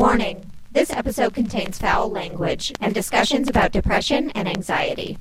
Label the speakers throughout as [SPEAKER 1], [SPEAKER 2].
[SPEAKER 1] Warning: this episode contains foul language and discussions about depression and anxiety.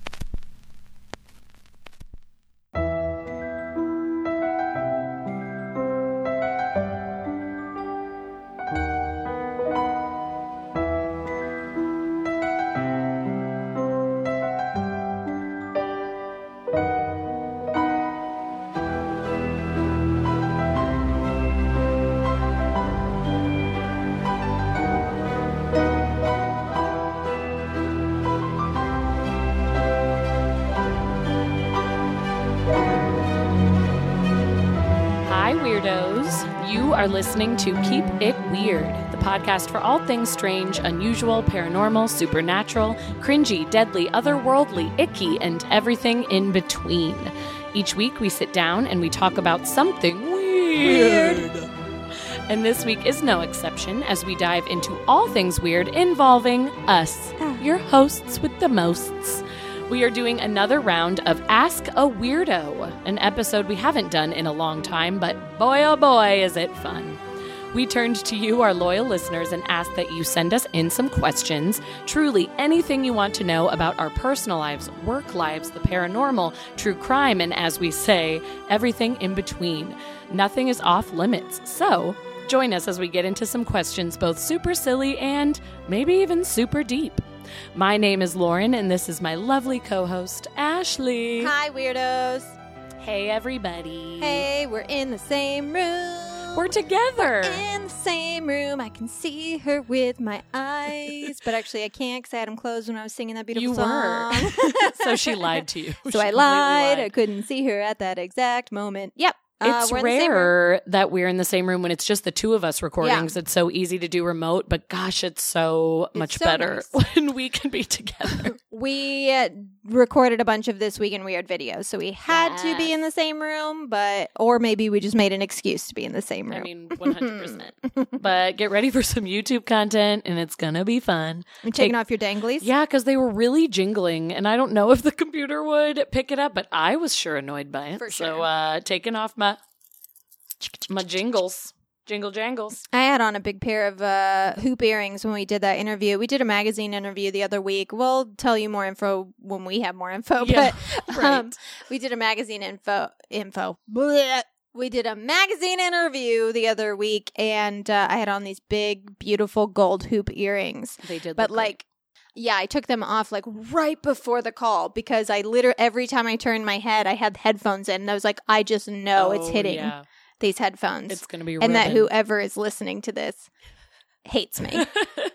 [SPEAKER 2] Are listening to Keep It Weird, the podcast for all things strange, unusual, paranormal, supernatural, cringy, deadly, otherworldly, icky, and everything in between. Each week we sit down and we talk about something weird. And this week is no exception as we dive into all things weird involving us, your hosts with the mosts. We are doing another round of Ask a Weirdo, an episode we haven't done in a long time, but boy oh boy is it fun. We turned to you, our loyal listeners, and asked that you send us in some questions, truly anything you want to know about our personal lives, work lives, the paranormal, true crime, and as we say, everything in between. Nothing is off limits, so join us as we get into some questions both super silly and maybe even super deep. My name is Lauren, and this is my lovely co-host, Ashley.
[SPEAKER 3] Hi, weirdos.
[SPEAKER 2] Hey, everybody.
[SPEAKER 3] Hey, we're in the same room.
[SPEAKER 2] We're together.
[SPEAKER 3] We're in the same room. I can see her with my eyes. But actually, I can't because I had them closed when I was singing that beautiful song.
[SPEAKER 2] You were. So she lied to you.
[SPEAKER 3] So I lied. I couldn't see her at that exact moment. Yep.
[SPEAKER 2] It's rare that we're in the same room when it's just the two of us recording because it's so easy to do remote. But gosh, it's so much better when we can be together.
[SPEAKER 3] We recorded a bunch of This Week in Weird videos, so we had to be in the same room, or maybe we just made an excuse to be in the same room.
[SPEAKER 2] I mean, 100%. But get ready for some YouTube content, and it's going to be fun.
[SPEAKER 3] I'm taking off your danglies?
[SPEAKER 2] Yeah, because they were really jingling, and I don't know if the computer would pick it up, but I was sure annoyed by it.
[SPEAKER 3] For sure.
[SPEAKER 2] So taking off my jingles. Jingle jangles.
[SPEAKER 3] I had on a big pair of hoop earrings when we did that interview. We did a magazine interview the other week. We'll tell you more info when we have more info.
[SPEAKER 2] Yeah,
[SPEAKER 3] but
[SPEAKER 2] right.
[SPEAKER 3] We did a magazine info. Blech. We did a magazine interview the other week, and I had on these big, beautiful gold hoop earrings.
[SPEAKER 2] They did,
[SPEAKER 3] but yeah, I took them off like right before the call because I literally every time I turned my head, I had headphones in, and I was like, I just know it's hitting. Yeah. These headphones.
[SPEAKER 2] It's going to be
[SPEAKER 3] and that whoever is listening to this hates me.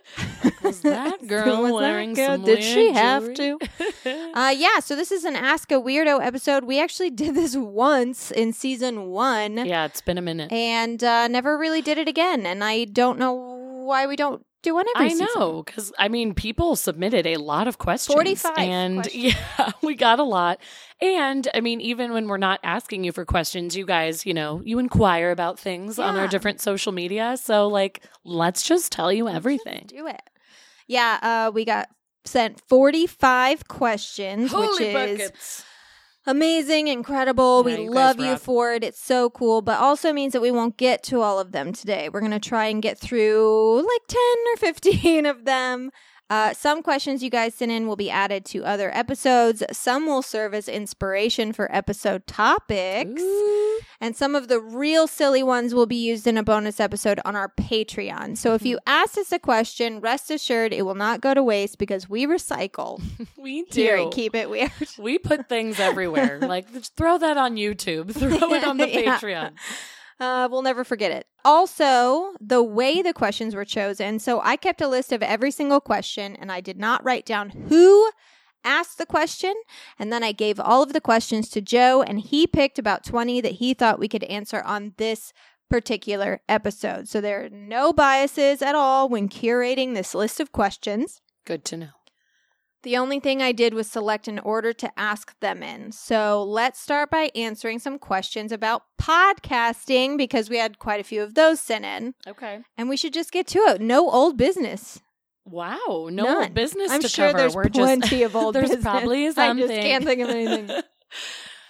[SPEAKER 2] Was that girl wearing some
[SPEAKER 3] Did she have
[SPEAKER 2] jewelry?
[SPEAKER 3] to? Yeah, so this is an Ask a Weirdo episode. We actually did this once in season 1.
[SPEAKER 2] Yeah, it's been a minute.
[SPEAKER 3] And never really did it again. And I don't know why we don't do one every season.
[SPEAKER 2] I know, because, I mean, people submitted a lot of questions.
[SPEAKER 3] 45
[SPEAKER 2] and
[SPEAKER 3] questions.
[SPEAKER 2] Yeah, we got a lot. And, I mean, even when we're not asking you for questions, you guys, you inquire about things on our different social media. So, let's just tell you everything.
[SPEAKER 3] Do it. Yeah, we got sent 45 questions,
[SPEAKER 2] Holy
[SPEAKER 3] which
[SPEAKER 2] buckets.
[SPEAKER 3] Is amazing, incredible.
[SPEAKER 2] Yeah,
[SPEAKER 3] we love you for it. It's so cool, but also means that we won't get to all of them today. We're going to try and get through 10 or 15 of them. Some questions you guys sent in will be added to other episodes. Some will serve as inspiration for episode topics.
[SPEAKER 2] Ooh.
[SPEAKER 3] And some of the real silly ones will be used in a bonus episode on our Patreon. So if you ask us a question, rest assured it will not go to waste because we recycle.
[SPEAKER 2] We do.
[SPEAKER 3] Here at Keep It Weird.
[SPEAKER 2] We put things everywhere. Just throw that on YouTube. Throw it on the Patreon.
[SPEAKER 3] We'll never forget it. Also, the way the questions were chosen. So I kept a list of every single question, and I did not write down who asked the question. And then I gave all of the questions to Joe, and he picked about 20 that he thought we could answer on this particular episode. So there are no biases at all when curating this list of questions.
[SPEAKER 2] Good to know.
[SPEAKER 3] The only thing I did was select an order to ask them in. So let's start by answering some questions about podcasting because we had quite a few of those sent in.
[SPEAKER 2] Okay.
[SPEAKER 3] And we should just get to it. No old business.
[SPEAKER 2] Wow. No
[SPEAKER 3] None.
[SPEAKER 2] old business
[SPEAKER 3] I'm
[SPEAKER 2] to
[SPEAKER 3] sure
[SPEAKER 2] cover.
[SPEAKER 3] there's plenty of old
[SPEAKER 2] there's
[SPEAKER 3] business.
[SPEAKER 2] probably something.
[SPEAKER 3] I just can't think of anything.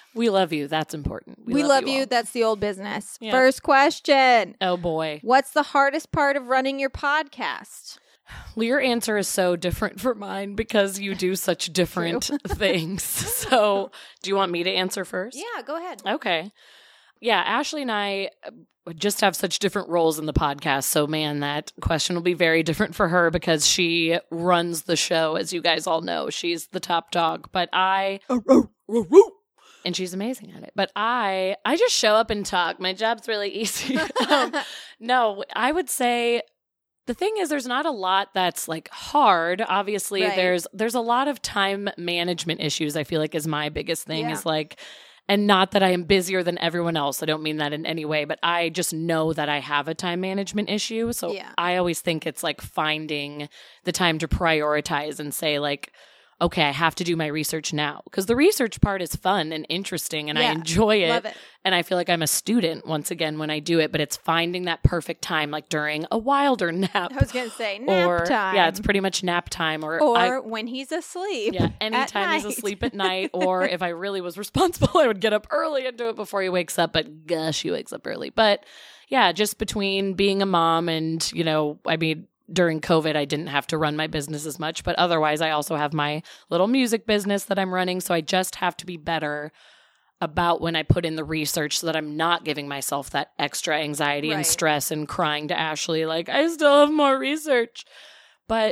[SPEAKER 2] We love you. That's important.
[SPEAKER 3] We love you.
[SPEAKER 2] all.
[SPEAKER 3] That's the old business.
[SPEAKER 2] Yeah.
[SPEAKER 3] First question.
[SPEAKER 2] Oh, boy.
[SPEAKER 3] What's the hardest part of running your podcast?
[SPEAKER 2] Well, your answer is so different from mine because you do such different things. So do you want me to answer first?
[SPEAKER 3] Yeah, go ahead.
[SPEAKER 2] Okay. Yeah, Ashley and I just have such different roles in the podcast. So, man, that question will be very different for her because she runs the show, as you guys all know. She's the top dog. But and she's amazing at it. But I just show up and talk. My job's really easy. No, I would say the thing is there's not a lot that's like hard. Obviously,
[SPEAKER 3] Right.
[SPEAKER 2] there's a lot of time management issues, I feel like is my biggest thing
[SPEAKER 3] Yeah.
[SPEAKER 2] is like, and not that I am busier than everyone else. I don't mean that in any way, but I just know that I have a time management issue. So
[SPEAKER 3] Yeah.
[SPEAKER 2] I always think it's like finding the time to prioritize and say like, okay, I have to do my research now. Because the research part is fun and interesting and I
[SPEAKER 3] Yeah.
[SPEAKER 2] enjoy it.
[SPEAKER 3] Love it.
[SPEAKER 2] And I feel like I'm a student once again when I do it, but it's finding that perfect time, like during a Wilder nap.
[SPEAKER 3] I was going to say nap time.
[SPEAKER 2] Yeah, it's pretty much nap time. Or
[SPEAKER 3] when he's asleep.
[SPEAKER 2] yeah, anytime he's
[SPEAKER 3] night.
[SPEAKER 2] asleep at night. Or if I really was responsible, I would get up early and do it before he wakes up. But gosh, he wakes up early. But yeah, just between being a mom and, I mean, during COVID, I didn't have to run my business as much. But otherwise, I also have my little music business that I'm running. So I just have to be better about when I put in the research so that I'm not giving myself that extra anxiety and
[SPEAKER 3] Right.
[SPEAKER 2] stress and crying to Ashley, like, I still have more research. But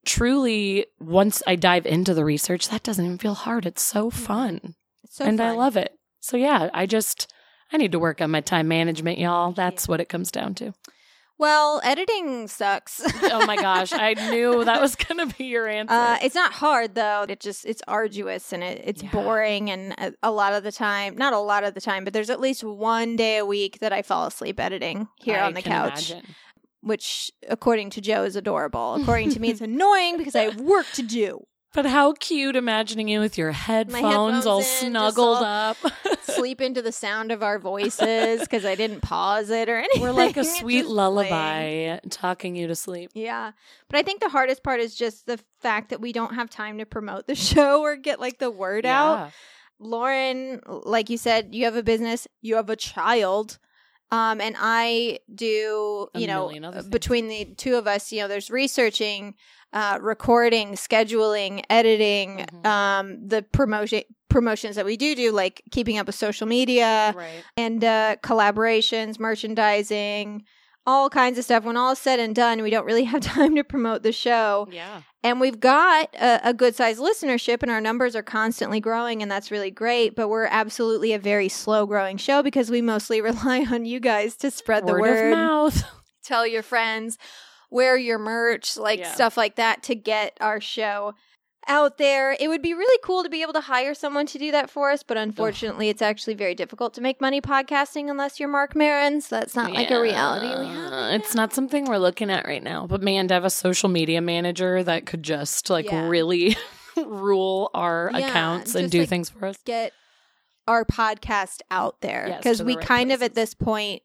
[SPEAKER 2] truly, once I dive into the research, that doesn't even feel hard. It's so fun.
[SPEAKER 3] It's so
[SPEAKER 2] and I
[SPEAKER 3] fun.
[SPEAKER 2] love it. So yeah, I need to work on my time management, y'all. That's what it comes down to.
[SPEAKER 3] Well, editing sucks.
[SPEAKER 2] Oh my gosh, I knew that was going to be your answer.
[SPEAKER 3] It's not hard though. It's arduous and it's
[SPEAKER 2] Yeah.
[SPEAKER 3] boring and a lot of the time, not a lot of the time, but there's at least one day a week that I fall asleep editing here
[SPEAKER 2] I
[SPEAKER 3] on the
[SPEAKER 2] can
[SPEAKER 3] couch,
[SPEAKER 2] imagine.
[SPEAKER 3] which according to Joe is adorable. According to me, it's annoying because I have work to do.
[SPEAKER 2] But how cute imagining you with your headphones,
[SPEAKER 3] headphones
[SPEAKER 2] all
[SPEAKER 3] in, just
[SPEAKER 2] snuggled
[SPEAKER 3] all-
[SPEAKER 2] up.
[SPEAKER 3] Sleep into the sound of our voices because I didn't pause it or anything.
[SPEAKER 2] We're like a
[SPEAKER 3] It's
[SPEAKER 2] sweet
[SPEAKER 3] just
[SPEAKER 2] lullaby
[SPEAKER 3] playing.
[SPEAKER 2] talking you to sleep.
[SPEAKER 3] Yeah. But I think the hardest part is just the fact that we don't have time to promote the show or get like the word out.
[SPEAKER 2] Yeah.
[SPEAKER 3] Lauren, like you said, you have a business, you have a child. And I do,
[SPEAKER 2] A million other things.
[SPEAKER 3] between the two of us, there's researching, recording, scheduling, editing,
[SPEAKER 2] Mhm.
[SPEAKER 3] the promotions that we do, like keeping up with social media
[SPEAKER 2] Right.
[SPEAKER 3] and collaborations, merchandising, all kinds of stuff. When all is said and done, we don't really have time to promote the show.
[SPEAKER 2] Yeah.
[SPEAKER 3] And we've got a good sized listenership and our numbers are constantly growing and that's really great. But we're absolutely a very slow growing show because we mostly rely on you guys to spread the word.
[SPEAKER 2] of mouth.
[SPEAKER 3] Tell your friends, wear your merch, like
[SPEAKER 2] Yeah.
[SPEAKER 3] stuff like that to get our show out there. It would be really cool to be able to hire someone to do that for us, but unfortunately it's actually very difficult to make money podcasting unless you're Mark Maron, so that's not like a reality we have.
[SPEAKER 2] It's not something we're looking at right now. But man, to have a social media manager that could just like
[SPEAKER 3] Yeah.
[SPEAKER 2] really rule our
[SPEAKER 3] Yeah,
[SPEAKER 2] accounts and
[SPEAKER 3] just,
[SPEAKER 2] do
[SPEAKER 3] like,
[SPEAKER 2] things for us.
[SPEAKER 3] Get our podcast out there
[SPEAKER 2] Yes,
[SPEAKER 3] because
[SPEAKER 2] to the
[SPEAKER 3] we
[SPEAKER 2] right
[SPEAKER 3] kind of
[SPEAKER 2] places.
[SPEAKER 3] at this point,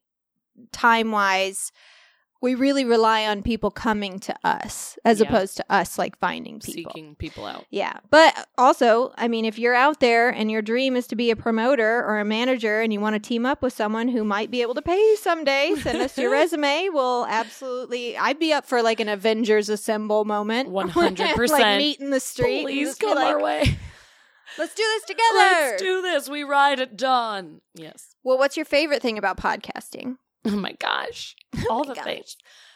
[SPEAKER 3] time-wise, we really rely on people coming to us as
[SPEAKER 2] Yeah.
[SPEAKER 3] opposed to us like finding people.
[SPEAKER 2] Seeking people out.
[SPEAKER 3] Yeah. But also, I mean, if you're out there and your dream is to be a promoter or a manager and you want to team up with someone who might be able to pay you someday, send us your resume. We'll absolutely, I'd be up for like an Avengers Assemble moment.
[SPEAKER 2] 100%.
[SPEAKER 3] Like meet in the street. and
[SPEAKER 2] Please
[SPEAKER 3] just be
[SPEAKER 2] come
[SPEAKER 3] like,
[SPEAKER 2] our way.
[SPEAKER 3] Let's do this together.
[SPEAKER 2] Let's do this. We ride at dawn. Yes.
[SPEAKER 3] Well, what's your favorite thing about podcasting?
[SPEAKER 2] Oh my gosh. All the
[SPEAKER 3] gosh.
[SPEAKER 2] things.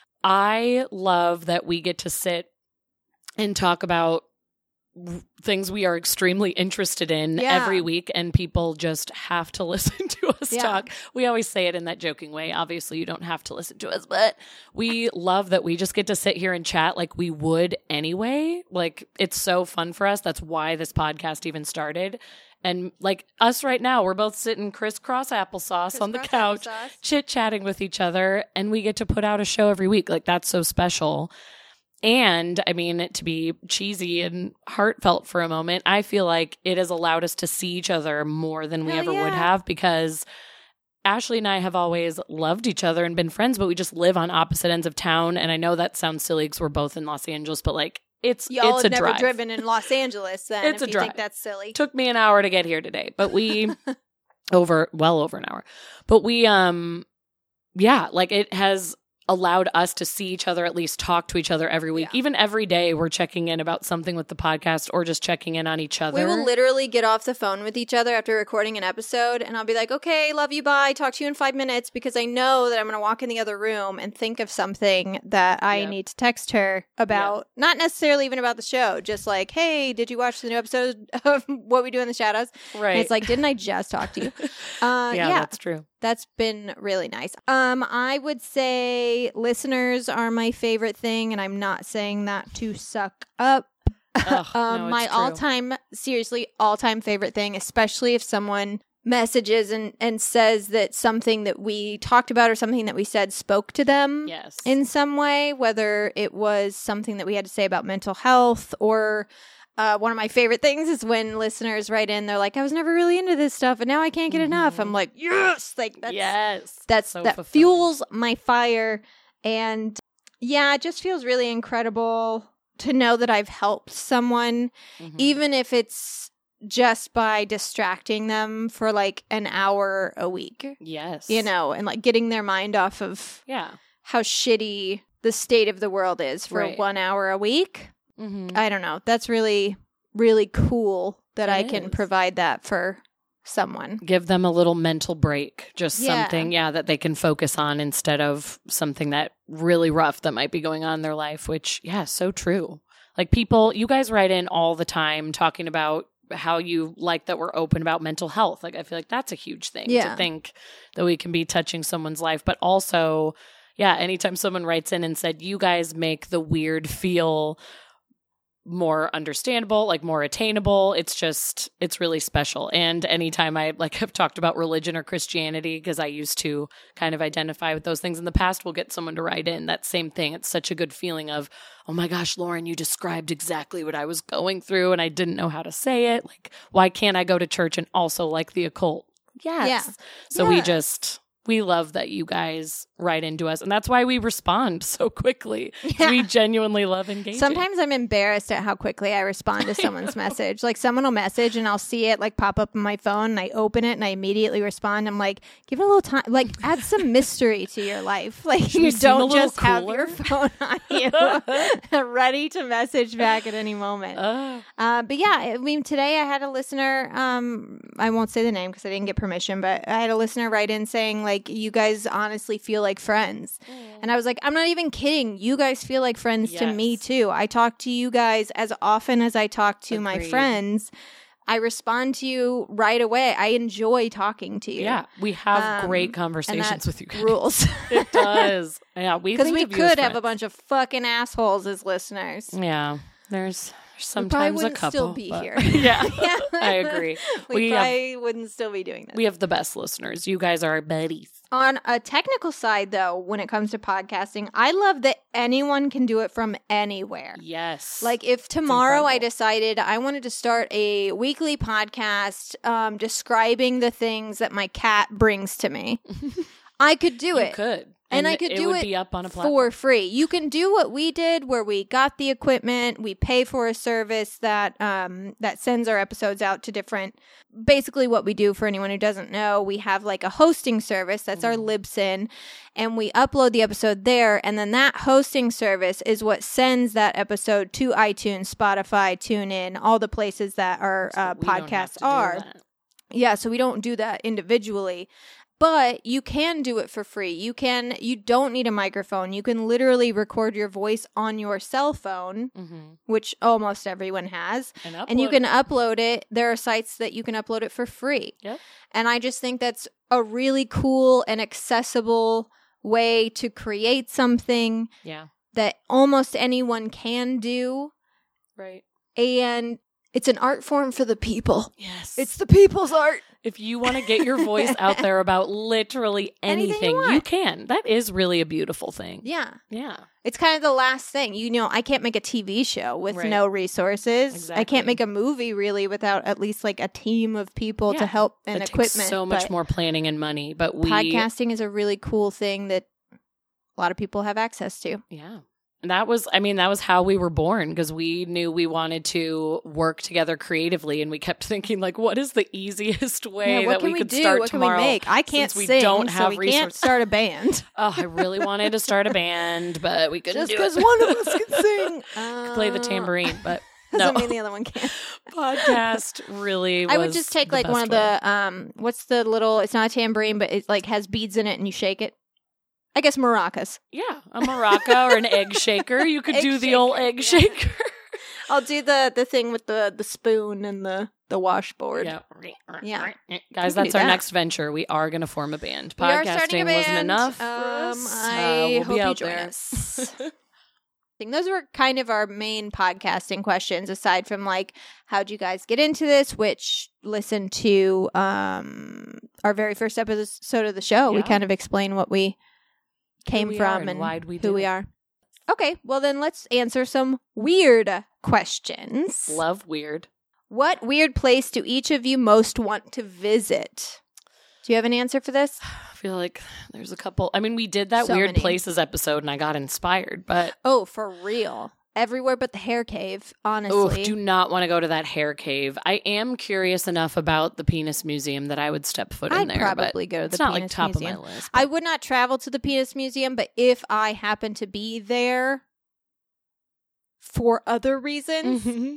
[SPEAKER 2] I love that we get to sit and talk about things we are extremely interested in
[SPEAKER 3] Yeah.
[SPEAKER 2] every week, and people just have to listen to us
[SPEAKER 3] Yeah.
[SPEAKER 2] talk. We always say it in that joking way. Obviously, you don't have to listen to us, but we love that we just get to sit here and chat like we would anyway. Like, it's so fun for us. That's why this podcast even started. And like us right now, we're both sitting crisscross applesauce on the
[SPEAKER 3] Crisscross
[SPEAKER 2] couch,
[SPEAKER 3] applesauce.
[SPEAKER 2] chit-chatting with each other, and we get to put out a show every week. Like, that's so special. And I mean, to be cheesy and heartfelt for a moment, I feel like it has allowed us to see each other more than we
[SPEAKER 3] Hell
[SPEAKER 2] ever
[SPEAKER 3] yeah.
[SPEAKER 2] would have, because Ashley and I have always loved each other and been friends, but we just live on opposite ends of town. And I know that sounds silly because we're both in Los Angeles, but like,
[SPEAKER 3] Y'all
[SPEAKER 2] it's
[SPEAKER 3] have
[SPEAKER 2] a
[SPEAKER 3] never
[SPEAKER 2] drive.
[SPEAKER 3] driven in Los Angeles then,
[SPEAKER 2] It's
[SPEAKER 3] if
[SPEAKER 2] a
[SPEAKER 3] you think
[SPEAKER 2] drive.
[SPEAKER 3] that's silly.
[SPEAKER 2] Took me an hour to get here today, but we well over an hour. But we, yeah, like it has allowed us to see each other, at least talk to each other every week.
[SPEAKER 3] Yeah.
[SPEAKER 2] Even every day we're checking in about something with the podcast or just checking in on each other.
[SPEAKER 3] We will literally get off the phone with each other after recording an episode, and I'll be like, okay, love you, bye, talk to you in 5 minutes, because I know that I'm going to walk in the other room and think of something that I need to text her about. Not necessarily even about the show, just like, hey, did you watch the new episode of What We Do in the Shadows?
[SPEAKER 2] Right.
[SPEAKER 3] And it's like, didn't I just talk to you?
[SPEAKER 2] Yeah, that's true.
[SPEAKER 3] That's been really nice. I would say listeners are my favorite thing, and I'm not saying that to suck up.
[SPEAKER 2] Ugh, no,
[SPEAKER 3] My
[SPEAKER 2] it's true.
[SPEAKER 3] all-time favorite thing, especially if someone messages and says that something that we talked about or something that we said spoke to them
[SPEAKER 2] Yes.
[SPEAKER 3] in some way, whether it was something that we had to say about mental health or... one of my favorite things is when listeners write in, they're like, I was never really into this stuff and now I can't get enough. I'm like, yes, like that's
[SPEAKER 2] So
[SPEAKER 3] that
[SPEAKER 2] fulfilling.
[SPEAKER 3] fuels my fire. And yeah, it just feels really incredible to know that I've helped someone,
[SPEAKER 2] Mhm.
[SPEAKER 3] even if it's just by distracting them for like an hour a week,
[SPEAKER 2] Yes.
[SPEAKER 3] you know, and like getting their mind off of
[SPEAKER 2] Yeah.
[SPEAKER 3] how shitty the state of the world is for
[SPEAKER 2] Right.
[SPEAKER 3] 1 hour a week.
[SPEAKER 2] Mm-hmm.
[SPEAKER 3] I don't know. That's really, really cool that
[SPEAKER 2] It
[SPEAKER 3] I can
[SPEAKER 2] is.
[SPEAKER 3] provide that for someone.
[SPEAKER 2] Give them a little mental break, just
[SPEAKER 3] Yeah.
[SPEAKER 2] something, that they can focus on instead of something that really rough that might be going on in their life, which, so true. Like people, you guys write in all the time talking about how you like that we're open about mental health. Like, I feel like that's a huge thing
[SPEAKER 3] Yeah.
[SPEAKER 2] to think that we can be touching someone's life, but also, anytime someone writes in and said, you guys make the weird feel more understandable, like more attainable. It's really special. And anytime I have talked about religion or Christianity, because I used to kind of identify with those things in the past, we'll get someone to write in that same thing. It's such a good feeling of, oh my gosh, Lauren, you described exactly what I was going through and I didn't know how to say it. Like, why can't I go to church and also like the occult? Yes.
[SPEAKER 3] Yeah.
[SPEAKER 2] So
[SPEAKER 3] Yeah.
[SPEAKER 2] we love that you guys write into us. And that's why we respond so quickly.
[SPEAKER 3] Yeah.
[SPEAKER 2] We genuinely love engaging.
[SPEAKER 3] Sometimes I'm embarrassed at how quickly I respond to someone's message. Like someone will message and I'll see it like pop up on my phone and I open it and I immediately respond. I'm like, give it a little time. Like add some mystery to your life. Like
[SPEAKER 2] Should we
[SPEAKER 3] you
[SPEAKER 2] seem a
[SPEAKER 3] don't
[SPEAKER 2] little
[SPEAKER 3] just have
[SPEAKER 2] cooler?
[SPEAKER 3] your phone on you ready to message back at any moment. But yeah, I mean, today I had a listener, I won't say the name because I didn't get permission, but I had a listener write in saying like, you guys honestly feel like friends. And I was like, I'm not even kidding. You guys feel like friends to me
[SPEAKER 2] Yes.
[SPEAKER 3] too. I talk to you guys as often as I talk to my
[SPEAKER 2] Agreed.
[SPEAKER 3] friends. I respond to you right away. I enjoy talking to you.
[SPEAKER 2] Yeah, we have great
[SPEAKER 3] and
[SPEAKER 2] conversations
[SPEAKER 3] that
[SPEAKER 2] with you guys.
[SPEAKER 3] rules.
[SPEAKER 2] It does. Yeah,
[SPEAKER 3] Because we could have a bunch of fucking assholes as listeners.
[SPEAKER 2] Yeah, there's
[SPEAKER 3] We
[SPEAKER 2] sometimes
[SPEAKER 3] probably
[SPEAKER 2] a
[SPEAKER 3] wouldn't
[SPEAKER 2] couple.
[SPEAKER 3] still be
[SPEAKER 2] but-
[SPEAKER 3] here.
[SPEAKER 2] Yeah, I agree.
[SPEAKER 3] We
[SPEAKER 2] have,
[SPEAKER 3] probably wouldn't still be doing this.
[SPEAKER 2] we have the best listeners. You guys are our buddies.
[SPEAKER 3] On a technical side, though, when it comes to podcasting, I love that anyone can do it from anywhere.
[SPEAKER 2] Yes.
[SPEAKER 3] Like if tomorrow I
[SPEAKER 2] incredible.
[SPEAKER 3] decided I wanted to start a weekly podcast describing the things that my cat brings to me, I could do
[SPEAKER 2] you
[SPEAKER 3] it.
[SPEAKER 2] could.
[SPEAKER 3] And I could do
[SPEAKER 2] would
[SPEAKER 3] it
[SPEAKER 2] be up on a platform.
[SPEAKER 3] for free. You can do what we did where we got the equipment, we pay for a service that that sends our episodes out to different, basically what we do for anyone who doesn't know, we have like a hosting service, that's our Libsyn, and we upload the episode there, and then that hosting service is what sends that episode to iTunes, Spotify, TuneIn, all the places that our
[SPEAKER 2] We don't have
[SPEAKER 3] podcasts
[SPEAKER 2] to do
[SPEAKER 3] are.
[SPEAKER 2] that.
[SPEAKER 3] Yeah, so we don't do that individually. But you can do it for free. You don't need a microphone. You can literally record your voice on your cell phone,
[SPEAKER 2] Mhm.
[SPEAKER 3] which almost everyone has.
[SPEAKER 2] And,
[SPEAKER 3] And you
[SPEAKER 2] upload
[SPEAKER 3] can
[SPEAKER 2] it.
[SPEAKER 3] upload it. There are sites that you can upload it for free.
[SPEAKER 2] Yep.
[SPEAKER 3] And I just think that's a really cool and accessible way to create something
[SPEAKER 2] Yeah.
[SPEAKER 3] that almost anyone can do.
[SPEAKER 2] Right.
[SPEAKER 3] And it's an art form for the people.
[SPEAKER 2] Yes.
[SPEAKER 3] It's the people's art.
[SPEAKER 2] If you want to get your voice out there about literally
[SPEAKER 3] Anything you
[SPEAKER 2] anything, you
[SPEAKER 3] want.
[SPEAKER 2] can. That is really a beautiful thing.
[SPEAKER 3] Yeah.
[SPEAKER 2] Yeah.
[SPEAKER 3] It's kind of the last thing. You know, I can't make a TV show with
[SPEAKER 2] Right.
[SPEAKER 3] no resources. I
[SPEAKER 2] Exactly.
[SPEAKER 3] can't make a movie really without at least like a team of people to
[SPEAKER 2] Yeah.
[SPEAKER 3] help and
[SPEAKER 2] That
[SPEAKER 3] equipment.
[SPEAKER 2] takes so much
[SPEAKER 3] But
[SPEAKER 2] more planning and money, but
[SPEAKER 3] podcasting is a really cool thing that a lot of people have access to.
[SPEAKER 2] Yeah. That was how we were born, because we knew we wanted to work together creatively, and we kept thinking, like, what is the easiest way that we could start
[SPEAKER 3] what
[SPEAKER 2] tomorrow?
[SPEAKER 3] What can we make? I can't
[SPEAKER 2] since
[SPEAKER 3] sing,
[SPEAKER 2] we don't have
[SPEAKER 3] so we
[SPEAKER 2] resources.
[SPEAKER 3] can't start a band.
[SPEAKER 2] Oh, I really wanted to start a band, but we couldn't
[SPEAKER 3] Just
[SPEAKER 2] do
[SPEAKER 3] because
[SPEAKER 2] it.
[SPEAKER 3] one of us can sing.
[SPEAKER 2] Play the tambourine, but
[SPEAKER 3] Doesn't
[SPEAKER 2] no.
[SPEAKER 3] mean the other one can't.
[SPEAKER 2] Podcast really was
[SPEAKER 3] I would just take
[SPEAKER 2] the
[SPEAKER 3] like one
[SPEAKER 2] best
[SPEAKER 3] of
[SPEAKER 2] way.
[SPEAKER 3] the what's the little? It's not a tambourine, but it like has beads in it, and you shake it. I guess maracas.
[SPEAKER 2] Yeah, a maraca or an egg shaker. You could do the old egg shaker.
[SPEAKER 3] I'll do the thing with the spoon and the washboard.
[SPEAKER 2] Yeah.
[SPEAKER 3] Yeah.
[SPEAKER 2] Guys,
[SPEAKER 3] do
[SPEAKER 2] that's our
[SPEAKER 3] that.
[SPEAKER 2] next venture. We are going to form a band.
[SPEAKER 3] We are starting a
[SPEAKER 2] Podcasting
[SPEAKER 3] band.
[SPEAKER 2] wasn't enough for us.
[SPEAKER 3] I
[SPEAKER 2] We'll
[SPEAKER 3] hope
[SPEAKER 2] be
[SPEAKER 3] you
[SPEAKER 2] out
[SPEAKER 3] join
[SPEAKER 2] there.
[SPEAKER 3] us. I think those were kind of our main podcasting questions, aside from like, how'd you guys get into this? Which listen to our very first episode of the show. We
[SPEAKER 2] Yeah.
[SPEAKER 3] kind of explain what we came
[SPEAKER 2] we
[SPEAKER 3] from
[SPEAKER 2] are
[SPEAKER 3] and
[SPEAKER 2] why'd we
[SPEAKER 3] who
[SPEAKER 2] do
[SPEAKER 3] we
[SPEAKER 2] it.
[SPEAKER 3] are. Okay, well then let's answer some weird questions.
[SPEAKER 2] Love weird.
[SPEAKER 3] What weird place do each of you most want to visit? Do you have an answer for this?
[SPEAKER 2] I feel like there's a couple. I mean, we did that
[SPEAKER 3] So
[SPEAKER 2] weird
[SPEAKER 3] many.
[SPEAKER 2] places episode, and I got inspired, but
[SPEAKER 3] Oh, for real. Everywhere but the hair cave, honestly.
[SPEAKER 2] do not want to go to that hair cave. I am curious enough about the penis museum that I would step foot in
[SPEAKER 3] I'd
[SPEAKER 2] there.
[SPEAKER 3] probably
[SPEAKER 2] but
[SPEAKER 3] go to the
[SPEAKER 2] it's not like
[SPEAKER 3] penis
[SPEAKER 2] top
[SPEAKER 3] museum.
[SPEAKER 2] of my list.
[SPEAKER 3] I would not travel to the penis museum, but if I happen to be there for other reasons,
[SPEAKER 2] Mhm.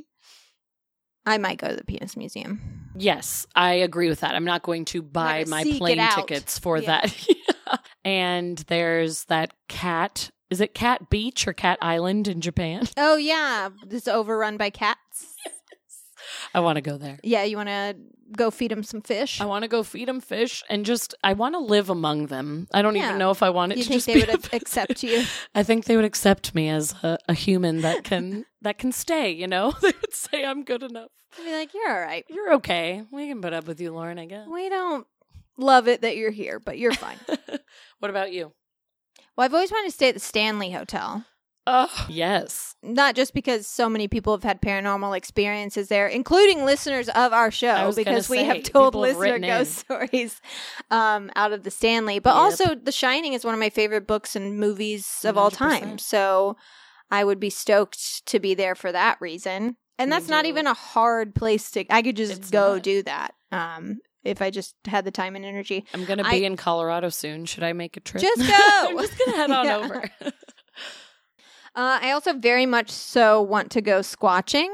[SPEAKER 3] I might go to the penis museum.
[SPEAKER 2] Yes, I agree with that. I'm not going to buy
[SPEAKER 3] gonna
[SPEAKER 2] my
[SPEAKER 3] seek it
[SPEAKER 2] plane
[SPEAKER 3] out.
[SPEAKER 2] tickets for
[SPEAKER 3] Yeah.
[SPEAKER 2] that. And there's that cat. Is it Cat Beach or Cat Island in Japan?
[SPEAKER 3] Oh, yeah. This is overrun by cats.
[SPEAKER 2] I want to go there.
[SPEAKER 3] Yeah, you want to go feed them some fish?
[SPEAKER 2] I want to go feed them fish and I want to live among them. I don't
[SPEAKER 3] Yeah.
[SPEAKER 2] even know if I want it
[SPEAKER 3] You
[SPEAKER 2] to
[SPEAKER 3] think
[SPEAKER 2] just
[SPEAKER 3] they
[SPEAKER 2] be
[SPEAKER 3] would accept you?
[SPEAKER 2] I think they would accept me as a human that can stay, you know? They would say I'm good enough.
[SPEAKER 3] I'd be like, you're all right.
[SPEAKER 2] You're okay. We can put up with you, Lauren, I guess.
[SPEAKER 3] We don't love it that you're here, but you're fine.
[SPEAKER 2] What about you?
[SPEAKER 3] Well, I've always wanted to stay at the Stanley Hotel.
[SPEAKER 2] Oh, yes.
[SPEAKER 3] Not just because so many people have had paranormal experiences there, including listeners of our
[SPEAKER 2] I
[SPEAKER 3] show,
[SPEAKER 2] was gonna
[SPEAKER 3] because we
[SPEAKER 2] say,
[SPEAKER 3] have told
[SPEAKER 2] people have
[SPEAKER 3] listener
[SPEAKER 2] written
[SPEAKER 3] ghost stories out of the Stanley. But
[SPEAKER 2] Yep.
[SPEAKER 3] also, The Shining is one of my favorite books and movies of all time.
[SPEAKER 2] 100%.
[SPEAKER 3] So I would be stoked to be there for that reason. And
[SPEAKER 2] Me
[SPEAKER 3] that's not
[SPEAKER 2] too.
[SPEAKER 3] even a hard place to. I could just
[SPEAKER 2] It's
[SPEAKER 3] go
[SPEAKER 2] not.
[SPEAKER 3] do that if I just had the time and energy.
[SPEAKER 2] I'm going to be in Colorado soon. Should I make a trip?
[SPEAKER 3] Just go.
[SPEAKER 2] I'm just going to head on
[SPEAKER 3] Yeah.
[SPEAKER 2] over.
[SPEAKER 3] I also very much so want to go squatching.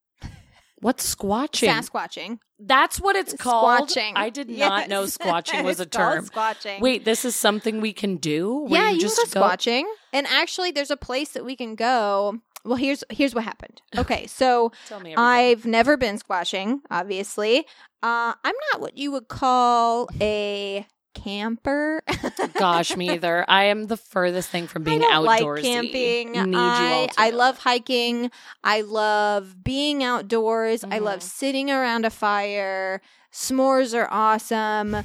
[SPEAKER 2] What's squatching?
[SPEAKER 3] Sasquatching.
[SPEAKER 2] That's what it's called?
[SPEAKER 3] Squatching.
[SPEAKER 2] I did not
[SPEAKER 3] Yes.
[SPEAKER 2] know squatching was a
[SPEAKER 3] It's called
[SPEAKER 2] term.
[SPEAKER 3] Squatching.
[SPEAKER 2] Wait, this is something we can do? Where
[SPEAKER 3] yeah,
[SPEAKER 2] you
[SPEAKER 3] you
[SPEAKER 2] just
[SPEAKER 3] can go squatching. And actually, there's a place that we can go. Well, here's what happened. Okay, so
[SPEAKER 2] Tell me everything.
[SPEAKER 3] I've never been squatching, obviously. I'm not what you would call a camper.
[SPEAKER 2] Gosh, me either. I am the furthest thing from being
[SPEAKER 3] I don't
[SPEAKER 2] outdoorsy.
[SPEAKER 3] like camping.
[SPEAKER 2] Need you all to
[SPEAKER 3] I
[SPEAKER 2] know
[SPEAKER 3] love
[SPEAKER 2] that.
[SPEAKER 3] hiking. I love being outdoors. I love
[SPEAKER 2] Mhm.
[SPEAKER 3] sitting around a fire. S'mores are awesome.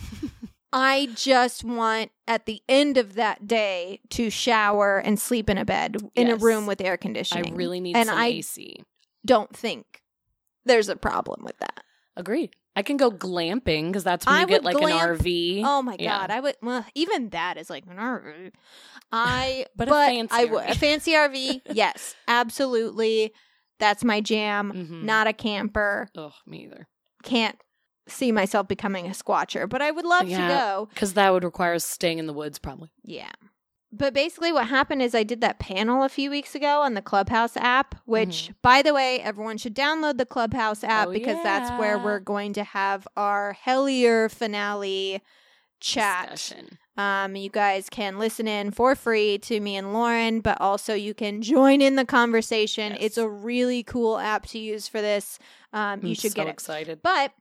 [SPEAKER 3] I just want at the end of that day to shower and sleep in a bed in a
[SPEAKER 2] Yes.
[SPEAKER 3] room with air
[SPEAKER 2] I
[SPEAKER 3] conditioning.
[SPEAKER 2] really need
[SPEAKER 3] And
[SPEAKER 2] some
[SPEAKER 3] I
[SPEAKER 2] AC.
[SPEAKER 3] don't think there's a problem with that.
[SPEAKER 2] Agreed. I can go glamping because that's when
[SPEAKER 3] I
[SPEAKER 2] you get
[SPEAKER 3] would
[SPEAKER 2] like an
[SPEAKER 3] glamp-
[SPEAKER 2] RV.
[SPEAKER 3] Oh my
[SPEAKER 2] Yeah.
[SPEAKER 3] god, I would. Well, even that is like an RV.
[SPEAKER 2] But a fancy
[SPEAKER 3] I would
[SPEAKER 2] RV.
[SPEAKER 3] a fancy RV. Yes, absolutely. That's my jam.
[SPEAKER 2] Mhm.
[SPEAKER 3] Not a camper.
[SPEAKER 2] Oh, me either.
[SPEAKER 3] Can't see myself becoming a squatcher, but I would love to
[SPEAKER 2] Yeah.
[SPEAKER 3] go.
[SPEAKER 2] Because that would require us staying in the woods, probably.
[SPEAKER 3] Yeah. But basically, what happened is I did that panel a few weeks ago on the Clubhouse app, which, by the way, everyone should download the Clubhouse app
[SPEAKER 2] Oh,
[SPEAKER 3] because that's where
[SPEAKER 2] yeah.
[SPEAKER 3] we're going to have our Hellier finale chat.
[SPEAKER 2] Discussion.
[SPEAKER 3] You guys can listen in for free to me and Lauren, but also you can join in the conversation.
[SPEAKER 2] Yes.
[SPEAKER 3] It's a really cool app to use for this. You
[SPEAKER 2] I'm
[SPEAKER 3] should
[SPEAKER 2] so
[SPEAKER 3] get it.
[SPEAKER 2] excited.
[SPEAKER 3] But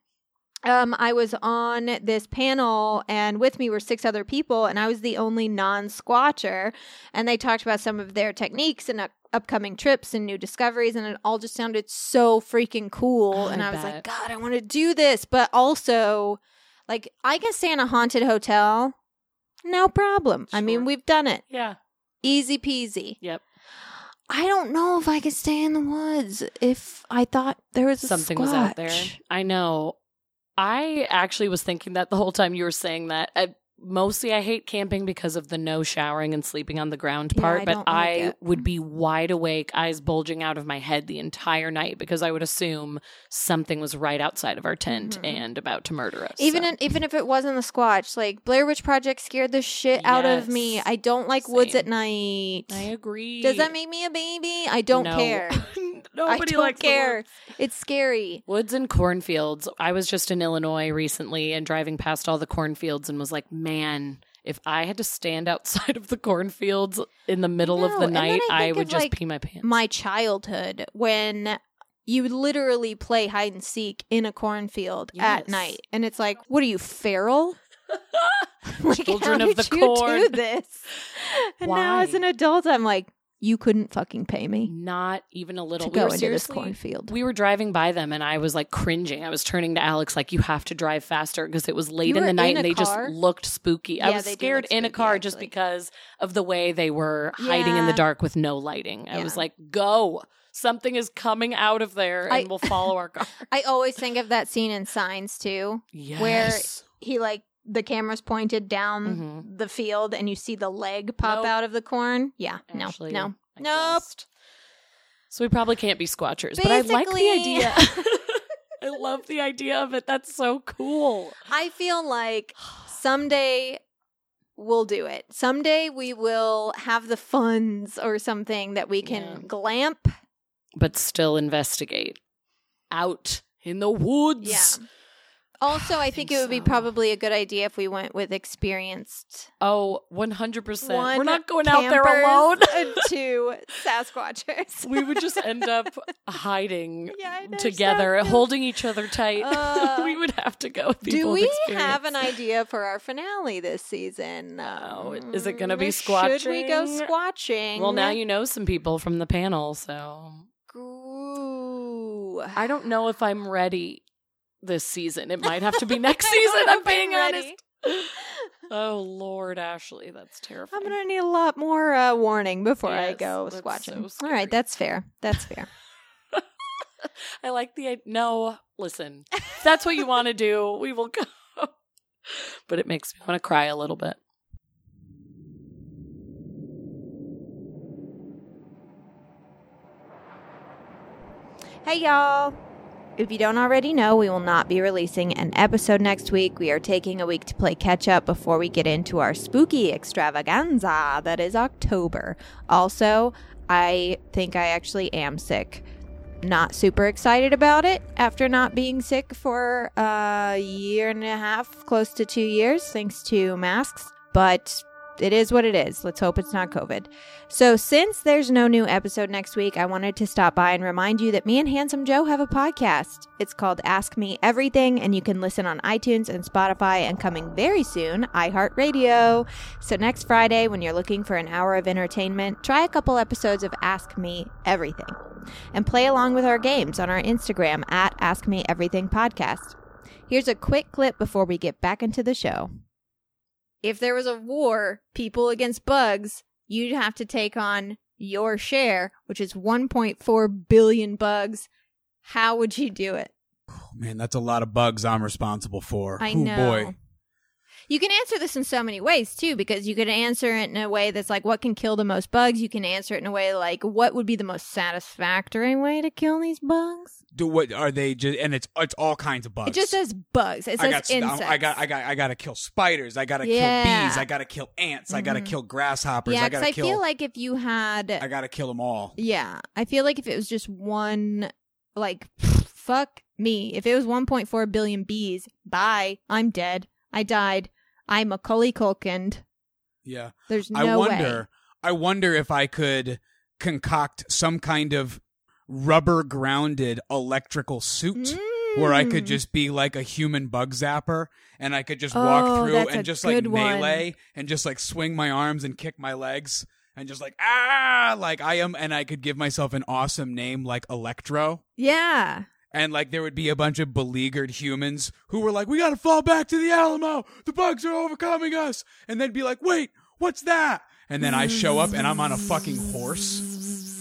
[SPEAKER 3] I was on this panel, and with me were 6 other people, and I was the only non-squatcher. And they talked about some of their techniques and upcoming trips and new discoveries, and it all just sounded so freaking cool.
[SPEAKER 2] Oh,
[SPEAKER 3] and
[SPEAKER 2] I
[SPEAKER 3] I was like,
[SPEAKER 2] bet.
[SPEAKER 3] God, I want to do this. But also, like, I can stay in a haunted hotel, no problem. I mean,
[SPEAKER 2] Sure.
[SPEAKER 3] we've done it.
[SPEAKER 2] Yeah.
[SPEAKER 3] Easy peasy.
[SPEAKER 2] Yep.
[SPEAKER 3] I don't know if I could stay in the woods if I thought there was a
[SPEAKER 2] Something was out there.
[SPEAKER 3] squatch.
[SPEAKER 2] I know. I actually was thinking that the whole time you were saying that. mostly I hate camping because of the no showering and sleeping on the ground part, but I would be wide awake, eyes bulging out of my head the entire night because I would assume something was right outside of our tent and about to murder us.
[SPEAKER 3] Even if it wasn't the Squatch, like Blair Witch Project scared the shit out of me. I don't like woods at night.
[SPEAKER 2] I agree.
[SPEAKER 3] Does that make me a baby? I don't care.
[SPEAKER 2] Nobody
[SPEAKER 3] likes care. It's scary.
[SPEAKER 2] Woods and cornfields. I was just in Illinois recently and driving past all the cornfields and was like, man, if I had to stand outside of the cornfields in the middle of the night, I would just pee my pants.
[SPEAKER 3] My childhood, when you would literally play hide and seek in a cornfield at night. And it's like, what are you, feral? Like,
[SPEAKER 2] children
[SPEAKER 3] how
[SPEAKER 2] of the
[SPEAKER 3] did you
[SPEAKER 2] corn.
[SPEAKER 3] do this? And now as an adult, I'm like, you couldn't fucking pay me.
[SPEAKER 2] Not even a little.
[SPEAKER 3] To go into this cornfield.
[SPEAKER 2] We were driving by them and I was like cringing. I was turning to Alex like, you have to drive faster because it was late in the night and they just looked spooky. I was scared in a car just because of the way they were hiding in the dark with no lighting. I was like, go. Something is coming out of there and we'll follow our car.
[SPEAKER 3] I always think of that scene in Signs too.
[SPEAKER 2] Yes.
[SPEAKER 3] Where he the camera's pointed down the field and you see the leg pop out of the corn. Yeah.
[SPEAKER 2] Ashley,
[SPEAKER 3] Nope.
[SPEAKER 2] So we probably can't be Squatchers, but I like the idea. I love the idea of it. That's so cool.
[SPEAKER 3] I feel like someday we'll do it. Someday we will have the funds or something that we can glamp.
[SPEAKER 2] But still investigate. Out in the woods.
[SPEAKER 3] Yeah. Also, I think it would be probably a good idea if we went with experienced.
[SPEAKER 2] Oh, 100%. We're not going out there alone.
[SPEAKER 3] And 2 Sasquatchers.
[SPEAKER 2] We would just end up hiding together, holding each other tight. We would have to go with people with experience.
[SPEAKER 3] Do we have an idea for our finale this season?
[SPEAKER 2] Oh, is it going to be squatching?
[SPEAKER 3] Should we go squatching?
[SPEAKER 2] Well, now you know some people from the panel, so.
[SPEAKER 3] Ooh.
[SPEAKER 2] I don't know if I'm ready this season. It might have to be next season. I'm being honest. Oh, Lord, Ashley, that's terrifying.
[SPEAKER 3] I'm going to need a lot more warning before I go
[SPEAKER 2] that's
[SPEAKER 3] squatching.
[SPEAKER 2] So
[SPEAKER 3] all right, that's fair. That's fair.
[SPEAKER 2] I like the idea. No, listen, if that's what you want to do, we will go. But it makes me want to cry a little bit.
[SPEAKER 3] Hey, y'all. If you don't already know, we will not be releasing an episode next week. We are taking a week to play catch up before we get into our spooky extravaganza that is October. Also, I think I actually am sick. Not super excited about it after not being sick for a year and a half, close to 2 years, thanks to masks. But it is what it is. Let's hope it's not COVID. So since there's no new episode next week, I wanted to stop by and remind you that me and Handsome Joe have a podcast. It's called Ask Me Everything, and you can listen on iTunes and Spotify, and coming very soon, iHeartRadio. So next Friday, when you're looking for an hour of entertainment, try a couple episodes of Ask Me Everything. And play along with our games on our Instagram at Ask Me Everything Podcast. Here's a quick clip before we get back into the show. If there was a war, people against bugs, you'd have to take on your share, which is 1.4 billion bugs. How would you do it?
[SPEAKER 4] Oh, man, that's a lot of bugs I'm responsible for.
[SPEAKER 3] I know.
[SPEAKER 4] Boy.
[SPEAKER 3] You can answer this in so many ways, too, because you could answer it in a way that's like, what can kill the most bugs? You can answer it in a way like, what would be the most satisfactory way to kill these bugs?
[SPEAKER 4] What are they? And it's all kinds of bugs.
[SPEAKER 3] It just says bugs. It says insects.
[SPEAKER 4] I got to kill spiders. I got to kill bees. I got to kill ants. I got to kill grasshoppers.
[SPEAKER 3] Yeah, because I feel like if you had,
[SPEAKER 4] I got to kill them all.
[SPEAKER 3] Yeah, I feel like if it was just one, like, fuck me. If it was 1.4 billion bees, bye. I'm dead. I died. I'm Macaulay Culkin.
[SPEAKER 4] Yeah.
[SPEAKER 3] There's no way.
[SPEAKER 4] I wonder if I could concoct some kind of rubber-grounded electrical suit where I could just be like a human bug zapper and I could just walk through and just like melee and just like swing my arms and kick my legs and just like, like I am, and I could give myself an awesome name like Electro.
[SPEAKER 3] Yeah.
[SPEAKER 4] And, like, there would be a bunch of beleaguered humans who were like, we gotta fall back to the Alamo! The bugs are overcoming us! And they'd be like, wait, what's that? And then I show up and I'm on a fucking horse.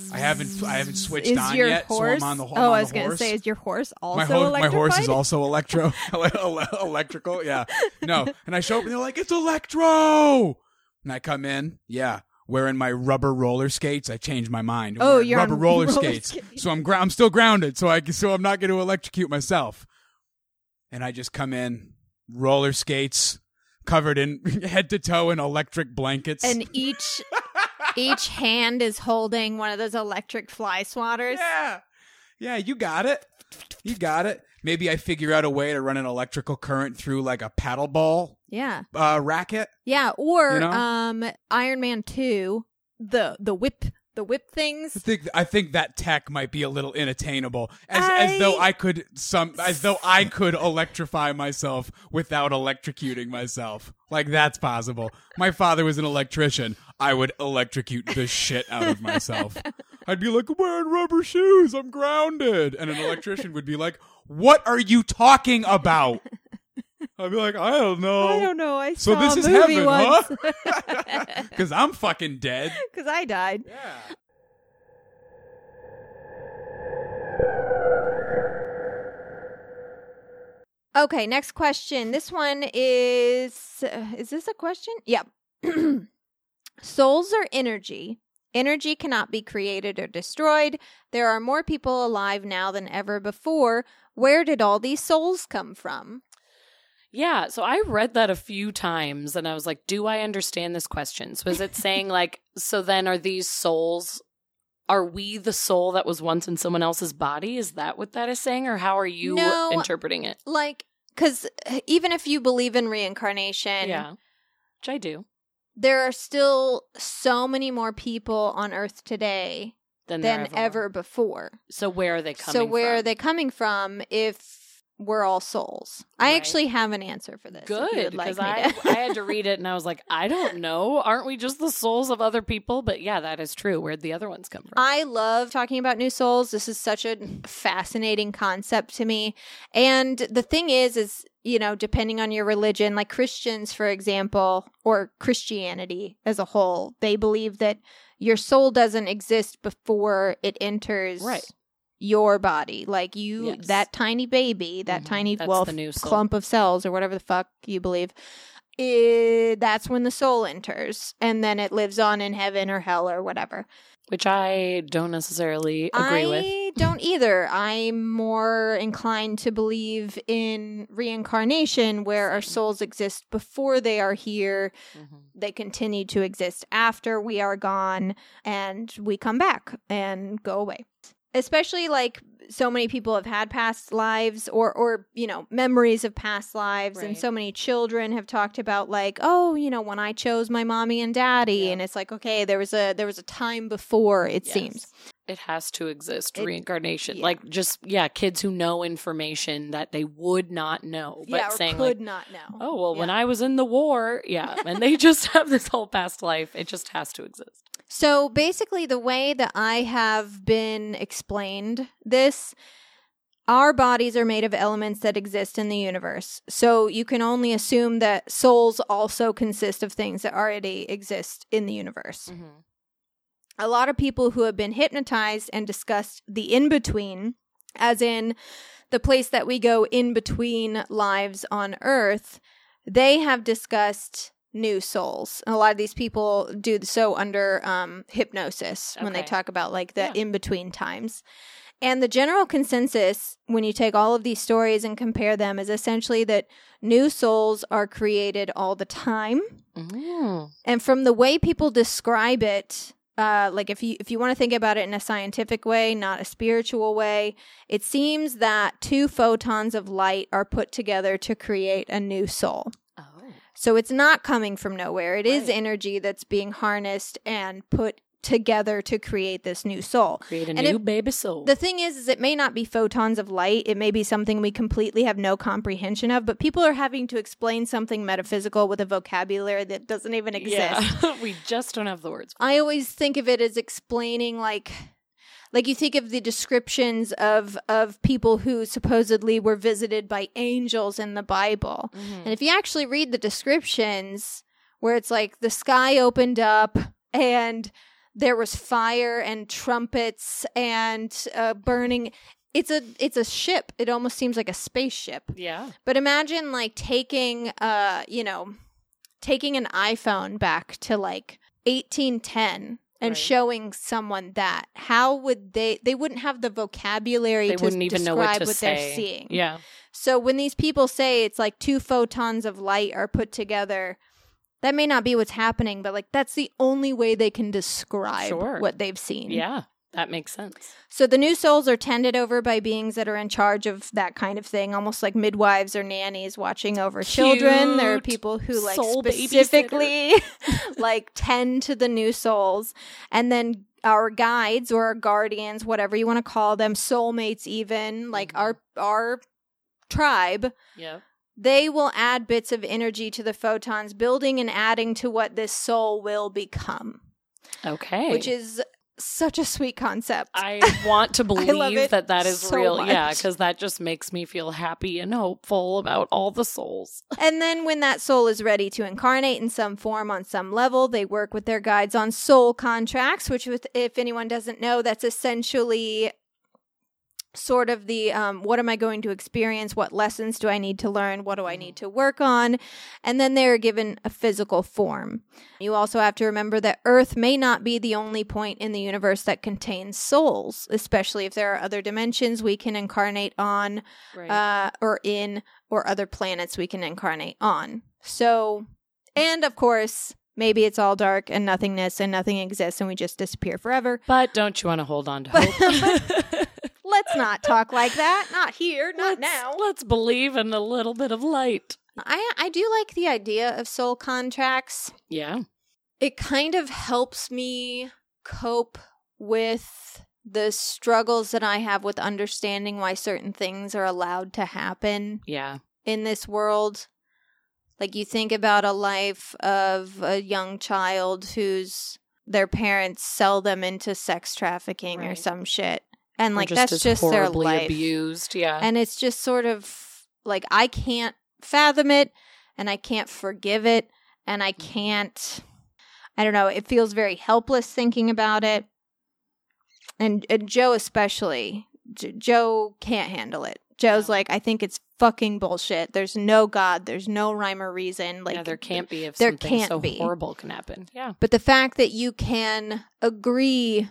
[SPEAKER 4] I haven't switched
[SPEAKER 3] Is
[SPEAKER 4] on
[SPEAKER 3] your
[SPEAKER 4] yet,
[SPEAKER 3] horse?
[SPEAKER 4] so I'm on the horse.
[SPEAKER 3] I was going to say, is your horse also
[SPEAKER 4] my horse is
[SPEAKER 3] electrified?
[SPEAKER 4] also electrical. Yeah, no. And I show up and they're like, "It's Electro!" And I come in, wearing my rubber roller skates. I changed my mind. I'm
[SPEAKER 3] Oh,
[SPEAKER 4] wearing
[SPEAKER 3] you're
[SPEAKER 4] rubber
[SPEAKER 3] on
[SPEAKER 4] roller
[SPEAKER 3] roller
[SPEAKER 4] skates.
[SPEAKER 3] skates.
[SPEAKER 4] So I'm still grounded. So I'm not going to electrocute myself. And I just come in, roller skates, covered in head to toe in electric blankets.
[SPEAKER 3] And each hand is holding one of those electric fly swatters.
[SPEAKER 4] Yeah, you got it. You got it. Maybe I figure out a way to run an electrical current through like a paddle ball racket.
[SPEAKER 3] Yeah, or
[SPEAKER 4] You know?
[SPEAKER 3] Iron Man 2, the whip things.
[SPEAKER 4] I think that tech might be a little inattainable. As though I could electrify myself without electrocuting myself. Like that's possible. My father was an electrician. I would electrocute the shit out of myself. I'd be like, I'm wearing rubber shoes. I'm grounded. And an electrician would be like, what are you talking about? I'd be like, I don't know.
[SPEAKER 3] I
[SPEAKER 4] So
[SPEAKER 3] saw
[SPEAKER 4] this
[SPEAKER 3] a
[SPEAKER 4] is
[SPEAKER 3] movie
[SPEAKER 4] heaven,
[SPEAKER 3] once.
[SPEAKER 4] huh? Because I'm fucking dead.
[SPEAKER 3] Because I died.
[SPEAKER 4] Yeah.
[SPEAKER 3] Okay, next question. This one is this a question? Yep. Souls are energy. Energy cannot be created or destroyed. There are more people alive now than ever before. Where did all these souls come from?
[SPEAKER 2] Yeah, so I read that a few times and I was like, do I understand this question? So is it saying like, so then are these souls, are we the soul that was once in someone else's body? Is that what that is saying? Or how are you interpreting it?
[SPEAKER 3] Like, because even if you believe in reincarnation,
[SPEAKER 2] Yeah, which I do.
[SPEAKER 3] there are still so many more people on Earth today
[SPEAKER 2] Than
[SPEAKER 3] ever before.
[SPEAKER 2] So where are they coming
[SPEAKER 3] So
[SPEAKER 2] from?
[SPEAKER 3] where are they coming from if we're all souls? I
[SPEAKER 2] Right.
[SPEAKER 3] actually have an answer for this. if you
[SPEAKER 2] Good,
[SPEAKER 3] would like
[SPEAKER 2] because
[SPEAKER 3] me to.
[SPEAKER 2] I had to read it and I was like, I don't know. Aren't we just the souls of other people? But yeah, that is true. Where'd the other ones come from?
[SPEAKER 3] I love talking about new souls. This is such a fascinating concept to me. And the thing is, you know, depending on your religion, like Christians, for example, or Christianity as a whole, they believe that your soul doesn't exist before it enters your body. Like
[SPEAKER 2] Yes.
[SPEAKER 3] that tiny baby, that tiny,
[SPEAKER 2] That's the new soul.
[SPEAKER 3] clump of cells or whatever the fuck you believe, that's when the soul enters. And then it lives on in heaven or hell or whatever.
[SPEAKER 2] Which I don't necessarily agree with.
[SPEAKER 3] I don't either. I'm more inclined to believe in reincarnation, where our souls exist before they are here.
[SPEAKER 2] Mm-hmm.
[SPEAKER 3] They continue to exist after we are gone, and we come back and go away. Especially like so many people have had past lives or you know, memories of past lives. And
[SPEAKER 2] Right.
[SPEAKER 3] so many children have talked about like, oh, you know, when I chose my mommy and daddy.
[SPEAKER 2] Yeah.
[SPEAKER 3] And it's like, okay, there was a time before, it
[SPEAKER 2] Yes.
[SPEAKER 3] seems.
[SPEAKER 2] It has to exist,
[SPEAKER 3] It-
[SPEAKER 2] reincarnation.
[SPEAKER 3] yeah.
[SPEAKER 2] Like just, kids who know information that they would not know. But
[SPEAKER 3] Yeah, or
[SPEAKER 2] saying
[SPEAKER 3] could
[SPEAKER 2] like,
[SPEAKER 3] not know.
[SPEAKER 2] oh, well, when
[SPEAKER 3] Yeah.
[SPEAKER 2] I was in the war, and they just have this whole past life. It just has to exist.
[SPEAKER 3] So basically, the way that I have been explained this, our bodies are made of elements that exist in the universe. So you can only assume that souls also consist of things that already exist in the universe.
[SPEAKER 2] Mm-hmm.
[SPEAKER 3] A lot of people who have been hypnotized and discussed the in-between, as in the place that we go in between lives on Earth, they have discussed new souls. And a lot of these people do so under hypnosis when they
[SPEAKER 2] Okay.
[SPEAKER 3] talk about like the
[SPEAKER 2] Yeah.
[SPEAKER 3] in-between times. And the general consensus, when you take all of these stories and compare them, is essentially that new souls are created all the time.
[SPEAKER 2] Mm.
[SPEAKER 3] And from the way people describe it, like if you want to think about it in a scientific way, not a spiritual way, it seems that 2 photons of light are put together to create a new soul.
[SPEAKER 2] Oh.
[SPEAKER 3] So it's not coming from nowhere. It is
[SPEAKER 2] Right.
[SPEAKER 3] energy that's being harnessed and put together to create this new soul.
[SPEAKER 2] Create a
[SPEAKER 3] And
[SPEAKER 2] new
[SPEAKER 3] it-
[SPEAKER 2] baby soul.
[SPEAKER 3] The thing is it may not be photons of light. It may be something we completely have no comprehension of, but people are having to explain something metaphysical with a vocabulary that doesn't even exist.
[SPEAKER 2] Yeah. We just don't have the words.
[SPEAKER 3] I always think of it as explaining like you think of the descriptions of people who supposedly were visited by angels in the Bible.
[SPEAKER 2] Mm-hmm.
[SPEAKER 3] And if you actually read the descriptions where it's like the sky opened up and there was fire and trumpets and burning. It's a ship. It almost seems like a spaceship.
[SPEAKER 2] Yeah.
[SPEAKER 3] But imagine like taking taking an iPhone back to like 1810 and
[SPEAKER 2] Right.
[SPEAKER 3] showing someone that. How would they wouldn't have the vocabulary
[SPEAKER 2] They
[SPEAKER 3] to
[SPEAKER 2] wouldn't even know what
[SPEAKER 3] describe
[SPEAKER 2] to
[SPEAKER 3] what
[SPEAKER 2] say.
[SPEAKER 3] they're seeing.
[SPEAKER 2] Yeah.
[SPEAKER 3] So when these people say it's like 2 photons of light are put together, that may not be what's happening, but like that's the only way they can describe
[SPEAKER 2] Sure.
[SPEAKER 3] what they've seen.
[SPEAKER 2] Yeah. That makes sense.
[SPEAKER 3] So the new souls are tended over by beings that are in charge of that kind of thing, almost like midwives or nannies watching over children. There are
[SPEAKER 2] Cute.
[SPEAKER 3] people who like
[SPEAKER 2] Soul
[SPEAKER 3] specifically like tend to the new souls. And then our guides or our guardians, whatever you want to call them, soulmates even, like our tribe,
[SPEAKER 2] Yeah.
[SPEAKER 3] they will add bits of energy to the photons, building and adding to what this soul will become,
[SPEAKER 2] Okay.
[SPEAKER 3] which is such a sweet concept.
[SPEAKER 2] I want to
[SPEAKER 3] love
[SPEAKER 2] believe
[SPEAKER 3] it
[SPEAKER 2] that is
[SPEAKER 3] so
[SPEAKER 2] real.
[SPEAKER 3] much.
[SPEAKER 2] Yeah, because that just makes me feel happy and hopeful about all the souls.
[SPEAKER 3] And then when that soul is ready to incarnate in some form on some level, they work with their guides on soul contracts, which if anyone doesn't know, that's essentially sort of the what am I going to experience? What lessons do I need to learn? What do I need to work on? And then they're given a physical form. You also have to remember that Earth may not be the only point in the universe that contains souls, especially if there are other dimensions we can incarnate on,
[SPEAKER 2] Right.
[SPEAKER 3] or other planets we can incarnate on. So, and of course, maybe it's all dark and nothingness and nothing exists and we just disappear forever.
[SPEAKER 2] But don't you want to hold on to hope?
[SPEAKER 3] Let's not talk like that. Not here, not now.
[SPEAKER 2] Let's believe in a little bit of light.
[SPEAKER 3] I do like the idea of soul contracts.
[SPEAKER 2] Yeah.
[SPEAKER 3] It kind of helps me cope with the struggles that I have with understanding why certain things are allowed to happen
[SPEAKER 2] Yeah.
[SPEAKER 3] in this world. Like you think about a life of a young child whose their parents sell them into sex trafficking or
[SPEAKER 2] Right.
[SPEAKER 3] some shit. And like
[SPEAKER 2] Or
[SPEAKER 3] that's
[SPEAKER 2] as
[SPEAKER 3] just their
[SPEAKER 2] horribly
[SPEAKER 3] life.
[SPEAKER 2] abused. Yeah.
[SPEAKER 3] And it's just sort of like I can't fathom it and I can't forgive it and I can't, I don't know, it feels very helpless thinking about it. And Joe especially, Joe can't handle it. Joe's like, I think it's fucking bullshit. There's no God. There's no rhyme or reason. Like
[SPEAKER 2] yeah, there can't be if
[SPEAKER 3] there
[SPEAKER 2] something
[SPEAKER 3] can't
[SPEAKER 2] so
[SPEAKER 3] be.
[SPEAKER 2] horrible can happen. Yeah.
[SPEAKER 3] But the fact that you can agree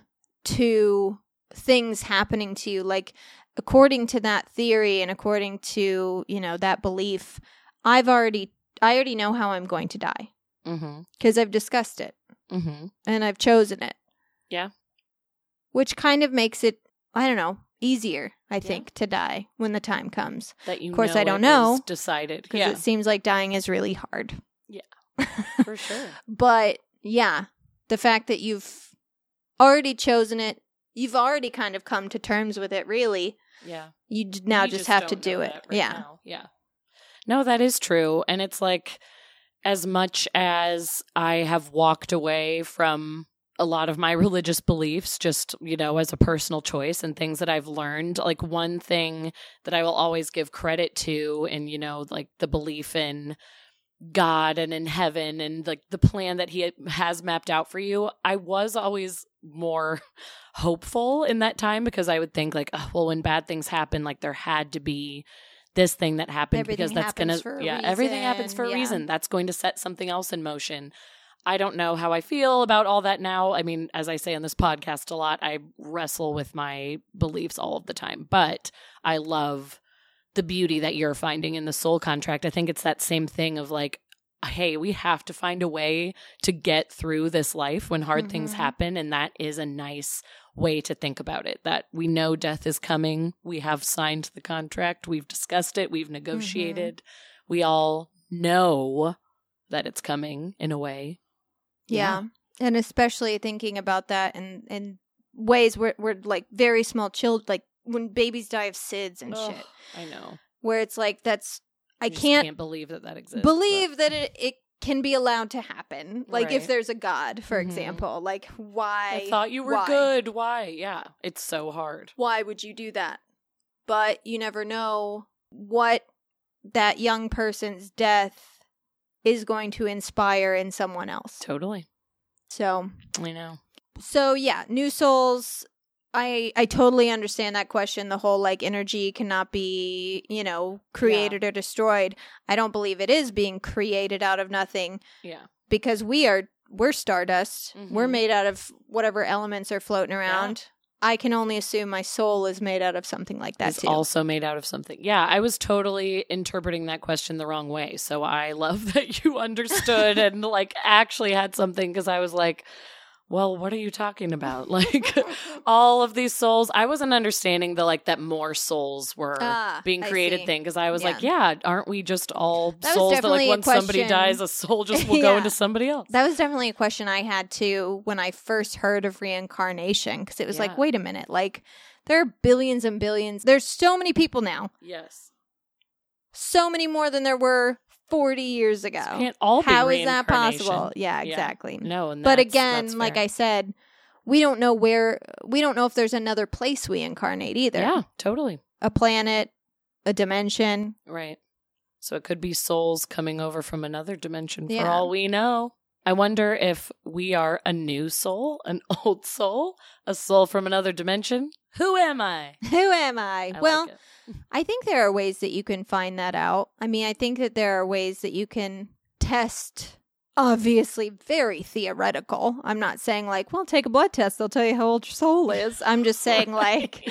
[SPEAKER 3] to things happening to you, like according to that theory and according to, you know, that belief, I already know how I'm going to die
[SPEAKER 2] Mm-hmm.
[SPEAKER 3] because I've discussed it
[SPEAKER 2] Mm-hmm.
[SPEAKER 3] and I've chosen it.
[SPEAKER 2] Yeah.
[SPEAKER 3] Which kind of makes it, I don't know, easier, I
[SPEAKER 2] Yeah.
[SPEAKER 3] think, to die when the time comes.
[SPEAKER 2] That you
[SPEAKER 3] Of course,
[SPEAKER 2] know
[SPEAKER 3] I don't
[SPEAKER 2] it
[SPEAKER 3] know,
[SPEAKER 2] was decided.
[SPEAKER 3] Because
[SPEAKER 2] Yeah.
[SPEAKER 3] it seems like dying is really hard.
[SPEAKER 2] For sure.
[SPEAKER 3] But yeah, the fact that you've already chosen it, you've already kind of come to terms with it, really.
[SPEAKER 2] Yeah.
[SPEAKER 3] You now
[SPEAKER 2] You
[SPEAKER 3] just have to
[SPEAKER 2] don't
[SPEAKER 3] do
[SPEAKER 2] know
[SPEAKER 3] it.
[SPEAKER 2] that right
[SPEAKER 3] Yeah.
[SPEAKER 2] now. Yeah. No, that is true. And it's like, as much as I have walked away from a lot of my religious beliefs, just, you know, as a personal choice and things that I've learned, like one thing that I will always give credit to, and, you know, like the belief in God and in heaven and like the plan that he has mapped out for you, I was always more hopeful in that time because I would think like, oh, well, when bad things happen, like there had to be this thing that happened
[SPEAKER 3] Everything
[SPEAKER 2] because that's going
[SPEAKER 3] happens for
[SPEAKER 2] to,
[SPEAKER 3] a
[SPEAKER 2] everything happens for a
[SPEAKER 3] reason, yeah.
[SPEAKER 2] reason. That's going to set something else in motion. I don't know how I feel about all that now. I mean, as I say on this podcast a lot, I wrestle with my beliefs all of the time, but I love the beauty that you're finding in the soul contract. I think it's that same thing of like, hey, we have to find a way to get through this life when hard things
[SPEAKER 3] Mhm.
[SPEAKER 2] happen. And that is a nice way to think about it, that we know death is coming. We have signed the contract. We've discussed it. We've negotiated. We all know that it's coming in a way.
[SPEAKER 3] Yeah. And especially thinking about that in ways where like very small children, like when babies die of SIDS and
[SPEAKER 2] Ugh,
[SPEAKER 3] shit,
[SPEAKER 2] I know.
[SPEAKER 3] where it's like I
[SPEAKER 2] just
[SPEAKER 3] can't
[SPEAKER 2] believe that exists.
[SPEAKER 3] believe that it can be allowed to happen. Like if
[SPEAKER 2] Right.
[SPEAKER 3] there's a God, for
[SPEAKER 2] Mhm.
[SPEAKER 3] example, like why?
[SPEAKER 2] I thought you were
[SPEAKER 3] why?
[SPEAKER 2] good. Why? Yeah. It's so hard.
[SPEAKER 3] Why would you do that? But you never know what that young person's death is going to inspire in someone else.
[SPEAKER 2] Totally.
[SPEAKER 3] So
[SPEAKER 2] I know.
[SPEAKER 3] So yeah, new souls. I totally understand that question. The whole like energy cannot be, created or destroyed. I don't believe it is being created out of nothing.
[SPEAKER 2] Yeah.
[SPEAKER 3] Because we're stardust.
[SPEAKER 2] Mm-hmm.
[SPEAKER 3] We're made out of whatever elements are floating around. Yeah. I can only assume my soul is made out of something like that,
[SPEAKER 2] it's
[SPEAKER 3] too.
[SPEAKER 2] Also made out of something. Yeah, I was totally interpreting that question the wrong way. So I love that you understood and like actually had something, because I was like, well, what are you talking about? Like all of these souls. I wasn't understanding that more souls were being created thing, because I was like, yeah, aren't we just all souls that like when somebody dies, a soul just will go into somebody else?
[SPEAKER 3] That was definitely a question I had too when I first heard of reincarnation, because it was like, wait a minute, like there are billions and billions. There's so many people now.
[SPEAKER 2] Yes.
[SPEAKER 3] So many more than there were 40 years ago.
[SPEAKER 2] So can't all be
[SPEAKER 3] How is that possible? Yeah, exactly.
[SPEAKER 2] No, and
[SPEAKER 3] but again, like I said, we don't know if there's another place we incarnate either.
[SPEAKER 2] Yeah, totally.
[SPEAKER 3] A planet, a dimension.
[SPEAKER 2] Right. So it could be souls coming over from another dimension for all we know. I wonder if we are a new soul, an old soul, a soul from another dimension. Who am I?
[SPEAKER 3] Who am I? Well, like I think there are ways that you can find that out. I mean, I think that there are ways that you can test. Obviously, very theoretical. I'm not saying like, well, take a blood test. They'll tell you how old your soul is. I'm just saying like,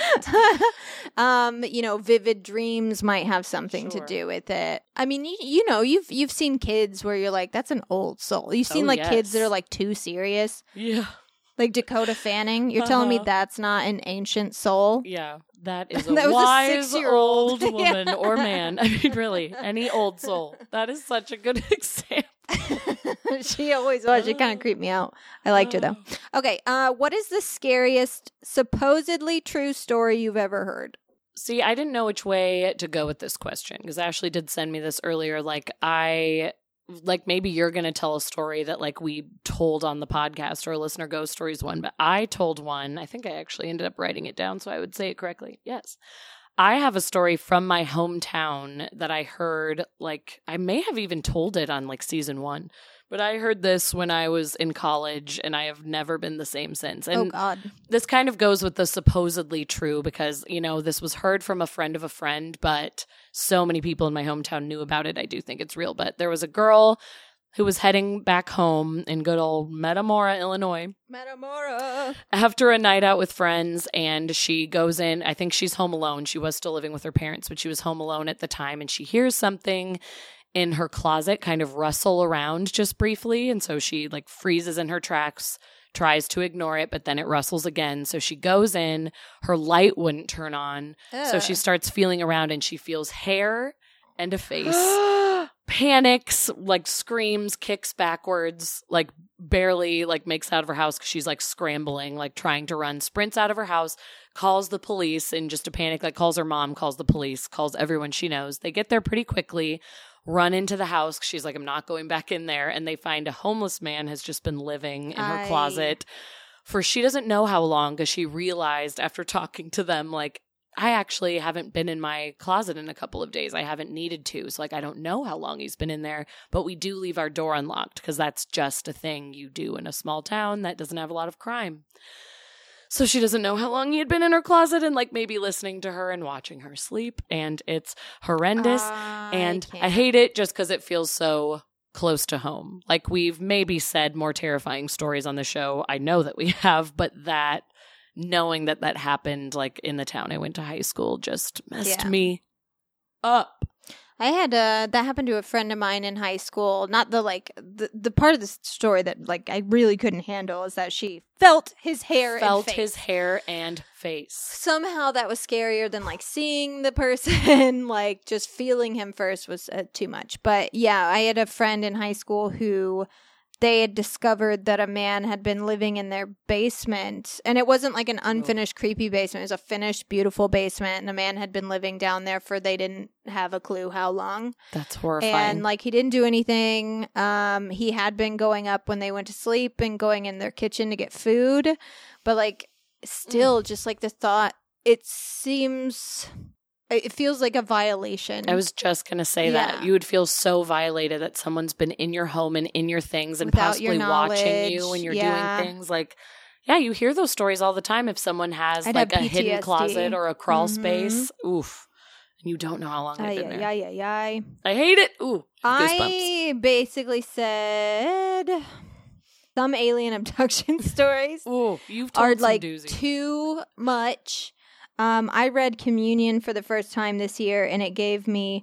[SPEAKER 3] vivid dreams might have something to do with it. I mean, you've seen kids where you're like, that's an old soul. You've seen kids that are like too serious.
[SPEAKER 2] Yeah.
[SPEAKER 3] Like Dakota Fanning. You're telling me that's not an ancient soul?
[SPEAKER 2] Yeah. That is a wise old woman or man. I mean, really, any old soul. That is such a good example.
[SPEAKER 3] She always was. She kind of creeped me out. I liked her, though. Okay, what is the scariest, supposedly true story you've ever heard?
[SPEAKER 2] See, I didn't know which way to go with this question, because Ashley did send me this earlier. Maybe you're going to tell a story that we told on the podcast, or a listener ghost stories one, but I told one. I think I actually ended up writing it down so I would say it correctly. Yes. I have a story from my hometown that I heard, I may have even told it on season 1, but I heard this when I was in college and I have never been the same since. And
[SPEAKER 3] oh God.
[SPEAKER 2] This kind of goes with the supposedly true, because, this was heard from a friend of a friend, but so many people in my hometown knew about it. I do think it's real. But there was a girl who was heading back home in good old Metamora, Illinois.
[SPEAKER 3] Metamora.
[SPEAKER 2] After a night out with friends, and she goes in. I think she's home alone. She was still living with her parents, but she was home alone at the time, and she hears something in her closet kind of rustle around just briefly, and so she freezes in her tracks, tries to ignore it, but then it rustles again. So she goes in. Her light wouldn't turn on. So she starts feeling around, and she feels hair and a face. Panics, screams, kicks backwards, barely makes out of her house because she's scrambling, trying to run, sprints out of her house, calls the police in just a panic, calls her mom, calls the police, calls everyone she knows. They get there pretty quickly, run into the house. She's like, I'm not going back in there. And they find a homeless man has just been living in her closet for she doesn't know how long, because she realized after talking to them, I actually haven't been in my closet in a couple of days. I haven't needed to. So I don't know how long he's been in there, but we do leave our door unlocked because that's just a thing you do in a small town that doesn't have a lot of crime. So she doesn't know how long he had been in her closet, and maybe listening to her and watching her sleep. And it's horrendous. And I hate it just because it feels so close to home. We've maybe said more terrifying stories on the show. I know that we have, but that knowing that happened in the town I went to high school just messed me up.
[SPEAKER 3] I had that happened to a friend of mine in high school. Not the the part of the story that I really couldn't handle is that she felt his hair
[SPEAKER 2] and face.
[SPEAKER 3] Somehow that was scarier than seeing the person. Just feeling him first was too much. But yeah, I had a friend in high school who they had discovered that a man had been living in their basement, and it wasn't an unfinished creepy basement. It was a finished, beautiful basement, and a man had been living down there for they didn't have a clue how long.
[SPEAKER 2] That's horrifying.
[SPEAKER 3] And he didn't do anything. He had been going up when they went to sleep and going in their kitchen to get food, but still just the thought, it feels like a violation.
[SPEAKER 2] I was just going to say that. You would feel so violated that someone's been in your home and in your things and
[SPEAKER 3] without
[SPEAKER 2] possibly watching you when you're doing things. Yeah, you hear those stories all the time if someone has
[SPEAKER 3] I'd
[SPEAKER 2] like
[SPEAKER 3] have
[SPEAKER 2] a hidden
[SPEAKER 3] PTSD.
[SPEAKER 2] closet or a crawl
[SPEAKER 3] Mhm.
[SPEAKER 2] space. Oof. And you don't know how long they've been there.
[SPEAKER 3] Yeah.
[SPEAKER 2] I hate it. Ooh, goosebumps.
[SPEAKER 3] I basically said some alien abduction stories
[SPEAKER 2] Ooh, you've
[SPEAKER 3] are
[SPEAKER 2] told some
[SPEAKER 3] like
[SPEAKER 2] doozy.
[SPEAKER 3] too much. I read Communion for the first time this year, and it gave me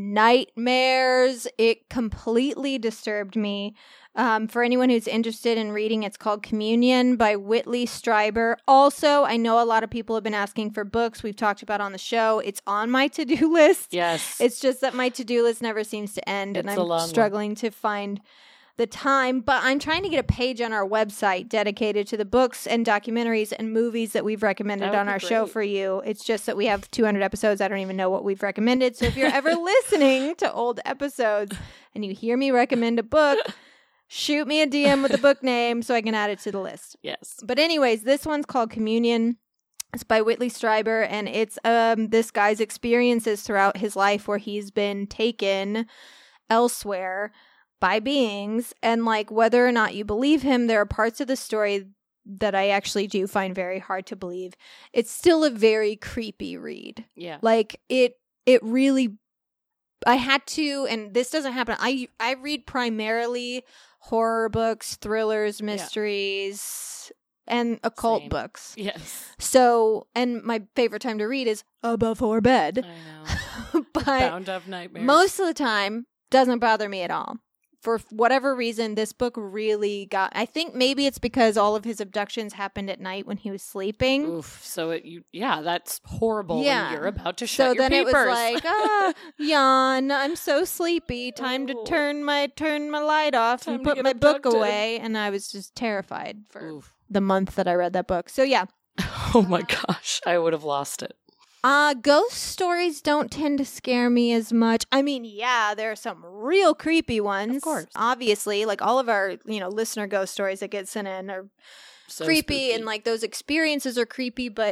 [SPEAKER 3] nightmares. It completely disturbed me. For anyone who's interested in reading, it's called Communion by Whitley Strieber. Also, I know a lot of people have been asking for books we've talked about on the show. It's on my to-do list.
[SPEAKER 2] Yes.
[SPEAKER 3] It's just that my to-do list never seems to end, and
[SPEAKER 2] It's a long
[SPEAKER 3] I'm
[SPEAKER 2] one.
[SPEAKER 3] struggling to find the time. But I'm trying to get a page on our website dedicated to the books and documentaries and movies that we've recommended
[SPEAKER 2] That would
[SPEAKER 3] on
[SPEAKER 2] be
[SPEAKER 3] our show
[SPEAKER 2] great.
[SPEAKER 3] for you. It's just that we have 200 episodes. I don't even know what we've recommended. So if you're ever listening to old episodes and you hear me recommend a book, shoot me a DM with the book name so I can add it to the list.
[SPEAKER 2] Yes.
[SPEAKER 3] But anyways, this one's called Communion. It's by Whitley Strieber, and it's this guy's experiences throughout his life where he's been taken elsewhere by beings, and like whether or not you believe him, there are parts of the story that I actually do find very hard to believe. It's still a very creepy read.
[SPEAKER 2] Yeah.
[SPEAKER 3] Like it really, I had to, and this doesn't happen. I read primarily horror books, thrillers, mysteries, and occult
[SPEAKER 2] Same.
[SPEAKER 3] books.
[SPEAKER 2] Yes.
[SPEAKER 3] So, and my favorite time to read is before bed.
[SPEAKER 2] I know.
[SPEAKER 3] But
[SPEAKER 2] Bound to have nightmares.
[SPEAKER 3] most of the time, doesn't bother me at all. For whatever reason, this book really got. I think maybe it's because all of his abductions happened at night when he was sleeping.
[SPEAKER 2] Oof. So that's horrible
[SPEAKER 3] Yeah.
[SPEAKER 2] when you're about to shut
[SPEAKER 3] So
[SPEAKER 2] your
[SPEAKER 3] then
[SPEAKER 2] papers.
[SPEAKER 3] it was like, yawn. I'm so sleepy. Time to
[SPEAKER 2] Oh.
[SPEAKER 3] turn my light off
[SPEAKER 2] Time
[SPEAKER 3] and
[SPEAKER 2] to
[SPEAKER 3] put
[SPEAKER 2] get
[SPEAKER 3] my book
[SPEAKER 2] abducted.
[SPEAKER 3] away. And I was just terrified for
[SPEAKER 2] Oof.
[SPEAKER 3] the month that I read that book. So yeah,
[SPEAKER 2] Oh my gosh. I would have lost it.
[SPEAKER 3] ghost stories don't tend to scare me as much. I mean, yeah, there are some real creepy ones.
[SPEAKER 2] Of course.
[SPEAKER 3] Obviously, like all of our, listener ghost stories that get sent in are
[SPEAKER 2] So
[SPEAKER 3] creepy,
[SPEAKER 2] spooky.
[SPEAKER 3] and like those experiences are creepy, but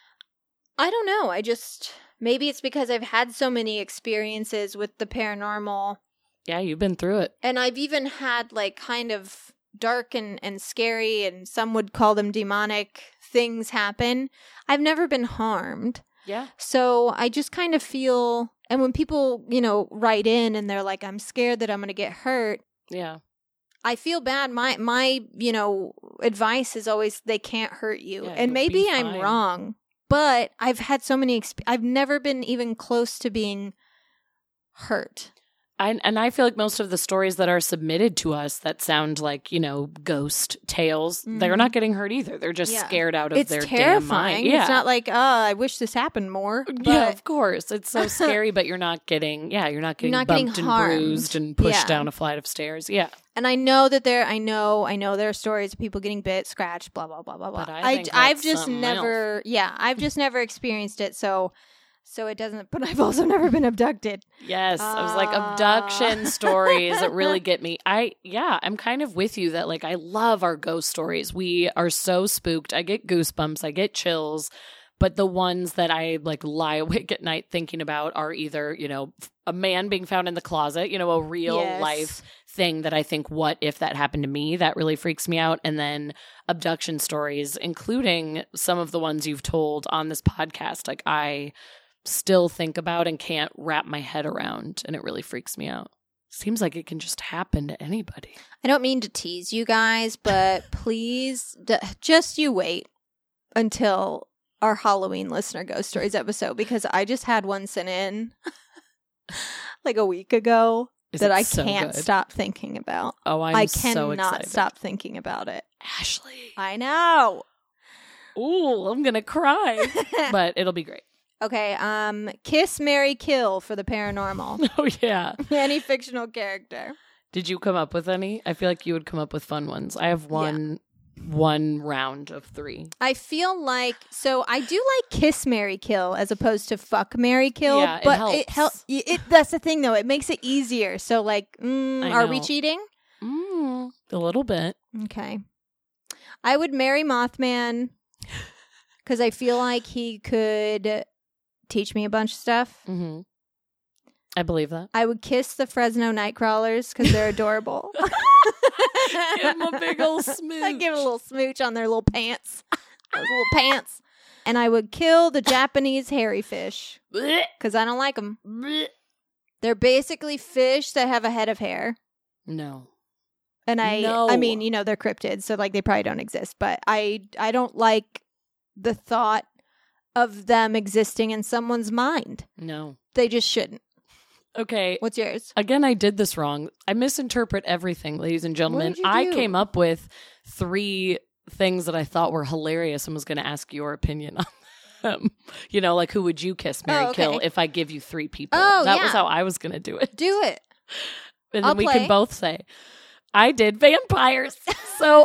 [SPEAKER 3] I don't know. Maybe it's because I've had so many experiences with the paranormal,
[SPEAKER 2] Yeah, you've been through it.
[SPEAKER 3] and I've even had like kind of dark and scary, and some would call them demonic things happen. I've never been harmed.
[SPEAKER 2] Yeah.
[SPEAKER 3] So I just kind of feel, and when people, write in and they're like, I'm scared that I'm going to get hurt,
[SPEAKER 2] Yeah.
[SPEAKER 3] I feel bad. My advice is always they can't hurt you.
[SPEAKER 2] Yeah,
[SPEAKER 3] And
[SPEAKER 2] you'll
[SPEAKER 3] maybe
[SPEAKER 2] be
[SPEAKER 3] I'm
[SPEAKER 2] fine.
[SPEAKER 3] wrong, but I've had so many, I've never been even close to being hurt.
[SPEAKER 2] And I feel like most of the stories that are submitted to us that sound like, ghost tales, they're not getting hurt either. They're just
[SPEAKER 3] Yeah.
[SPEAKER 2] scared out of
[SPEAKER 3] It's
[SPEAKER 2] their damn
[SPEAKER 3] terrifying.
[SPEAKER 2] mind. Yeah.
[SPEAKER 3] It's not like, I wish this happened more. But
[SPEAKER 2] Yeah, of course. It's so scary, but you're not getting
[SPEAKER 3] not
[SPEAKER 2] bumped
[SPEAKER 3] getting
[SPEAKER 2] and
[SPEAKER 3] harmed.
[SPEAKER 2] bruised and pushed
[SPEAKER 3] Yeah.
[SPEAKER 2] down a flight of stairs. Yeah.
[SPEAKER 3] And I know that I know there are stories of people getting bit, scratched, blah, blah, blah, blah, blah.
[SPEAKER 2] But I think
[SPEAKER 3] I've
[SPEAKER 2] that's
[SPEAKER 3] just
[SPEAKER 2] something
[SPEAKER 3] never, I've just never experienced it. So it doesn't, but I've also never been abducted.
[SPEAKER 2] Yes. I was like, abduction stories that really get me. I'm kind of with you that like I love our ghost stories. We are so spooked. I get goosebumps. I get chills. But the ones that I like lie awake at night thinking about are either, a man being found in the closet, a real
[SPEAKER 3] Yes.
[SPEAKER 2] life thing that I think, what if that happened to me? That really freaks me out. And then abduction stories, including some of the ones you've told on this podcast. Like I still think about and can't wrap my head around, and it really freaks me out. Seems like it can just happen to anybody.
[SPEAKER 3] I don't mean to tease you guys, but please, just you wait until our Halloween listener ghost stories episode, because I just had one sent in like a week ago
[SPEAKER 2] Is
[SPEAKER 3] that
[SPEAKER 2] it
[SPEAKER 3] I
[SPEAKER 2] so
[SPEAKER 3] can't
[SPEAKER 2] good?
[SPEAKER 3] stop thinking about.
[SPEAKER 2] Oh,
[SPEAKER 3] I
[SPEAKER 2] so
[SPEAKER 3] cannot
[SPEAKER 2] excited.
[SPEAKER 3] stop thinking about it.
[SPEAKER 2] Ashley.
[SPEAKER 3] I know.
[SPEAKER 2] Ooh, I'm gonna cry. But it'll be great.
[SPEAKER 3] Okay, kiss, marry, kill for the paranormal.
[SPEAKER 2] Oh yeah.
[SPEAKER 3] Any fictional character.
[SPEAKER 2] Did you come up with any? I feel like you would come up with fun ones. I have one round of 3.
[SPEAKER 3] I feel like, so I do like kiss, marry, kill as opposed to fuck, marry, kill.
[SPEAKER 2] Yeah, it
[SPEAKER 3] but
[SPEAKER 2] helps.
[SPEAKER 3] That's the thing though. It makes it easier. So like, are we
[SPEAKER 2] know.
[SPEAKER 3] cheating?
[SPEAKER 2] A little bit.
[SPEAKER 3] Okay. I would marry Mothman because I feel like he could teach me a bunch of stuff.
[SPEAKER 2] Mm-hmm. I believe that.
[SPEAKER 3] I would kiss the Fresno Nightcrawlers because they're adorable.
[SPEAKER 2] Give him a big old smooch.
[SPEAKER 3] I'd give it a little smooch on their little pants. Those little pants. And I would kill the Japanese hairy fish
[SPEAKER 2] Blech,
[SPEAKER 3] because I don't like them.
[SPEAKER 2] blech.
[SPEAKER 3] They're basically fish that have a head of hair.
[SPEAKER 2] No.
[SPEAKER 3] And
[SPEAKER 2] No.
[SPEAKER 3] I mean, they're cryptids, so like they probably don't exist. But I don't like the thought of them existing in someone's mind.
[SPEAKER 2] No.
[SPEAKER 3] They just shouldn't.
[SPEAKER 2] Okay.
[SPEAKER 3] What's yours?
[SPEAKER 2] Again, I did this wrong. I misinterpret everything, ladies and gentlemen.
[SPEAKER 3] did you
[SPEAKER 2] I
[SPEAKER 3] do?
[SPEAKER 2] came up with 3 things that I thought were hilarious and was going to ask your opinion on them. Like who would you kiss, marry,
[SPEAKER 3] okay.
[SPEAKER 2] kill if I give you 3 people?
[SPEAKER 3] Oh,
[SPEAKER 2] that
[SPEAKER 3] yeah.
[SPEAKER 2] was how I was going to do it.
[SPEAKER 3] Do it.
[SPEAKER 2] And
[SPEAKER 3] I'll
[SPEAKER 2] then we
[SPEAKER 3] play.
[SPEAKER 2] can both say, I did vampires. So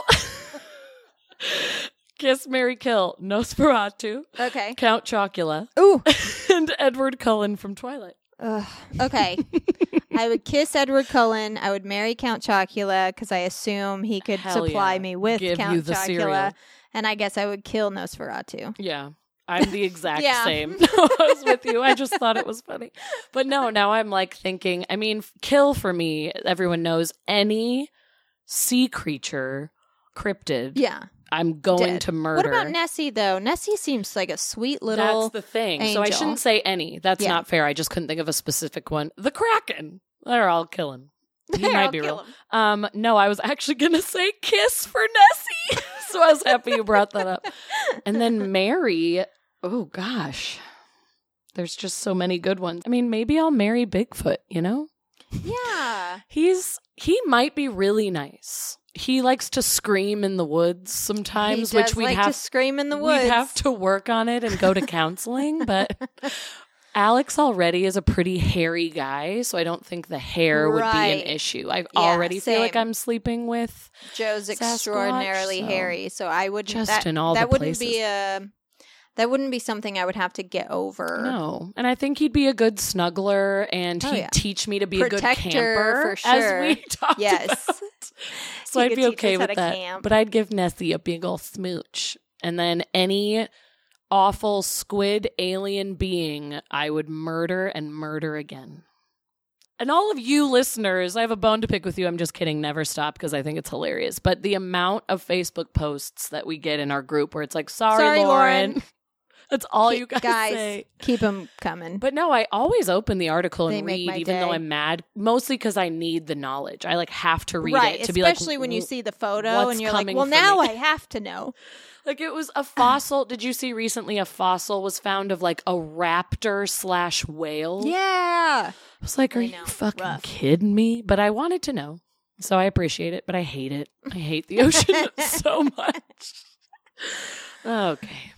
[SPEAKER 2] kiss, marry, kill Nosferatu,
[SPEAKER 3] Okay.
[SPEAKER 2] Count Chocula,
[SPEAKER 3] Ooh.
[SPEAKER 2] and Edward Cullen from Twilight.
[SPEAKER 3] Okay. I would kiss Edward Cullen. I would marry Count Chocula because I assume he could
[SPEAKER 2] Hell
[SPEAKER 3] supply
[SPEAKER 2] yeah.
[SPEAKER 3] me with
[SPEAKER 2] Give
[SPEAKER 3] Count
[SPEAKER 2] you the
[SPEAKER 3] Chocula.
[SPEAKER 2] cereal.
[SPEAKER 3] And I guess I would kill Nosferatu.
[SPEAKER 2] Yeah. I'm the exact
[SPEAKER 3] Yeah.
[SPEAKER 2] same. I was with you. I just thought it was funny. But no, now I'm like thinking, I mean, kill for me, everyone knows any sea creature, cryptid,
[SPEAKER 3] Yeah.
[SPEAKER 2] I'm going
[SPEAKER 3] Dead.
[SPEAKER 2] to murder.
[SPEAKER 3] What about Nessie, though? Nessie seems like a sweet little...
[SPEAKER 2] That's the thing. So I
[SPEAKER 3] angel.
[SPEAKER 2] shouldn't say any. That's
[SPEAKER 3] Yeah.
[SPEAKER 2] not fair. I just couldn't think of a specific one. The Kraken. They're all killing. He
[SPEAKER 3] They're
[SPEAKER 2] might
[SPEAKER 3] all
[SPEAKER 2] be real.
[SPEAKER 3] killing.
[SPEAKER 2] No, I was actually going to say kiss for Nessie. So I was happy you brought that up. And then Mary. Oh, gosh. There's just so many good ones. I mean, maybe I'll marry Bigfoot,
[SPEAKER 3] Yeah.
[SPEAKER 2] He might be really nice. He likes to scream in the woods sometimes,
[SPEAKER 3] He
[SPEAKER 2] which
[SPEAKER 3] does
[SPEAKER 2] we'd
[SPEAKER 3] like
[SPEAKER 2] have
[SPEAKER 3] to scream in the woods.
[SPEAKER 2] We'd have to work on it and go to counseling, but Alex already is a pretty hairy guy, so I don't think the hair would be
[SPEAKER 3] Right.
[SPEAKER 2] an issue. I
[SPEAKER 3] Yeah,
[SPEAKER 2] already feel like
[SPEAKER 3] same.
[SPEAKER 2] I'm sleeping with
[SPEAKER 3] Joe's
[SPEAKER 2] Sasquatch,
[SPEAKER 3] extraordinarily
[SPEAKER 2] so-
[SPEAKER 3] hairy, so I wouldn't.
[SPEAKER 2] Just
[SPEAKER 3] that,
[SPEAKER 2] in all
[SPEAKER 3] that
[SPEAKER 2] the
[SPEAKER 3] wouldn't
[SPEAKER 2] places.
[SPEAKER 3] be a. That wouldn't be something I would have to get over.
[SPEAKER 2] No. And I think he'd be a good snuggler and
[SPEAKER 3] Oh,
[SPEAKER 2] he'd
[SPEAKER 3] yeah.
[SPEAKER 2] teach me to be a good
[SPEAKER 3] Protector,
[SPEAKER 2] camper,
[SPEAKER 3] for sure.
[SPEAKER 2] as we talked
[SPEAKER 3] Yes.
[SPEAKER 2] about. So
[SPEAKER 3] He
[SPEAKER 2] I'd
[SPEAKER 3] could
[SPEAKER 2] be
[SPEAKER 3] teach
[SPEAKER 2] okay
[SPEAKER 3] us how
[SPEAKER 2] with
[SPEAKER 3] to
[SPEAKER 2] that.
[SPEAKER 3] camp.
[SPEAKER 2] But I'd give Nessie a big ol' smooch. And then any awful squid alien being, I would murder and murder again. And all of you listeners, I have a bone to pick with you. I'm just kidding. Never stop because I think it's hilarious. But the amount of Facebook posts that we get in our group where it's like, sorry Lauren. That's all you guys say.
[SPEAKER 3] Keep them coming.
[SPEAKER 2] But no, I always open the article
[SPEAKER 3] They
[SPEAKER 2] and
[SPEAKER 3] make
[SPEAKER 2] read,
[SPEAKER 3] my
[SPEAKER 2] even though
[SPEAKER 3] day.
[SPEAKER 2] I'm mad. Mostly because I need the knowledge. I have to read
[SPEAKER 3] right,
[SPEAKER 2] it to be like,
[SPEAKER 3] especially when you see the photo
[SPEAKER 2] what's
[SPEAKER 3] and you're like,
[SPEAKER 2] coming
[SPEAKER 3] well,
[SPEAKER 2] for
[SPEAKER 3] now
[SPEAKER 2] me?
[SPEAKER 3] I have to know.
[SPEAKER 2] Like it was a fossil. Did you see recently a fossil was found of like a raptor / whale?
[SPEAKER 3] Yeah.
[SPEAKER 2] I was like, are
[SPEAKER 3] I
[SPEAKER 2] you
[SPEAKER 3] know.
[SPEAKER 2] fucking
[SPEAKER 3] Rough.
[SPEAKER 2] kidding me? But I wanted to know. So I appreciate it, but I hate it. I hate the ocean so much. Okay.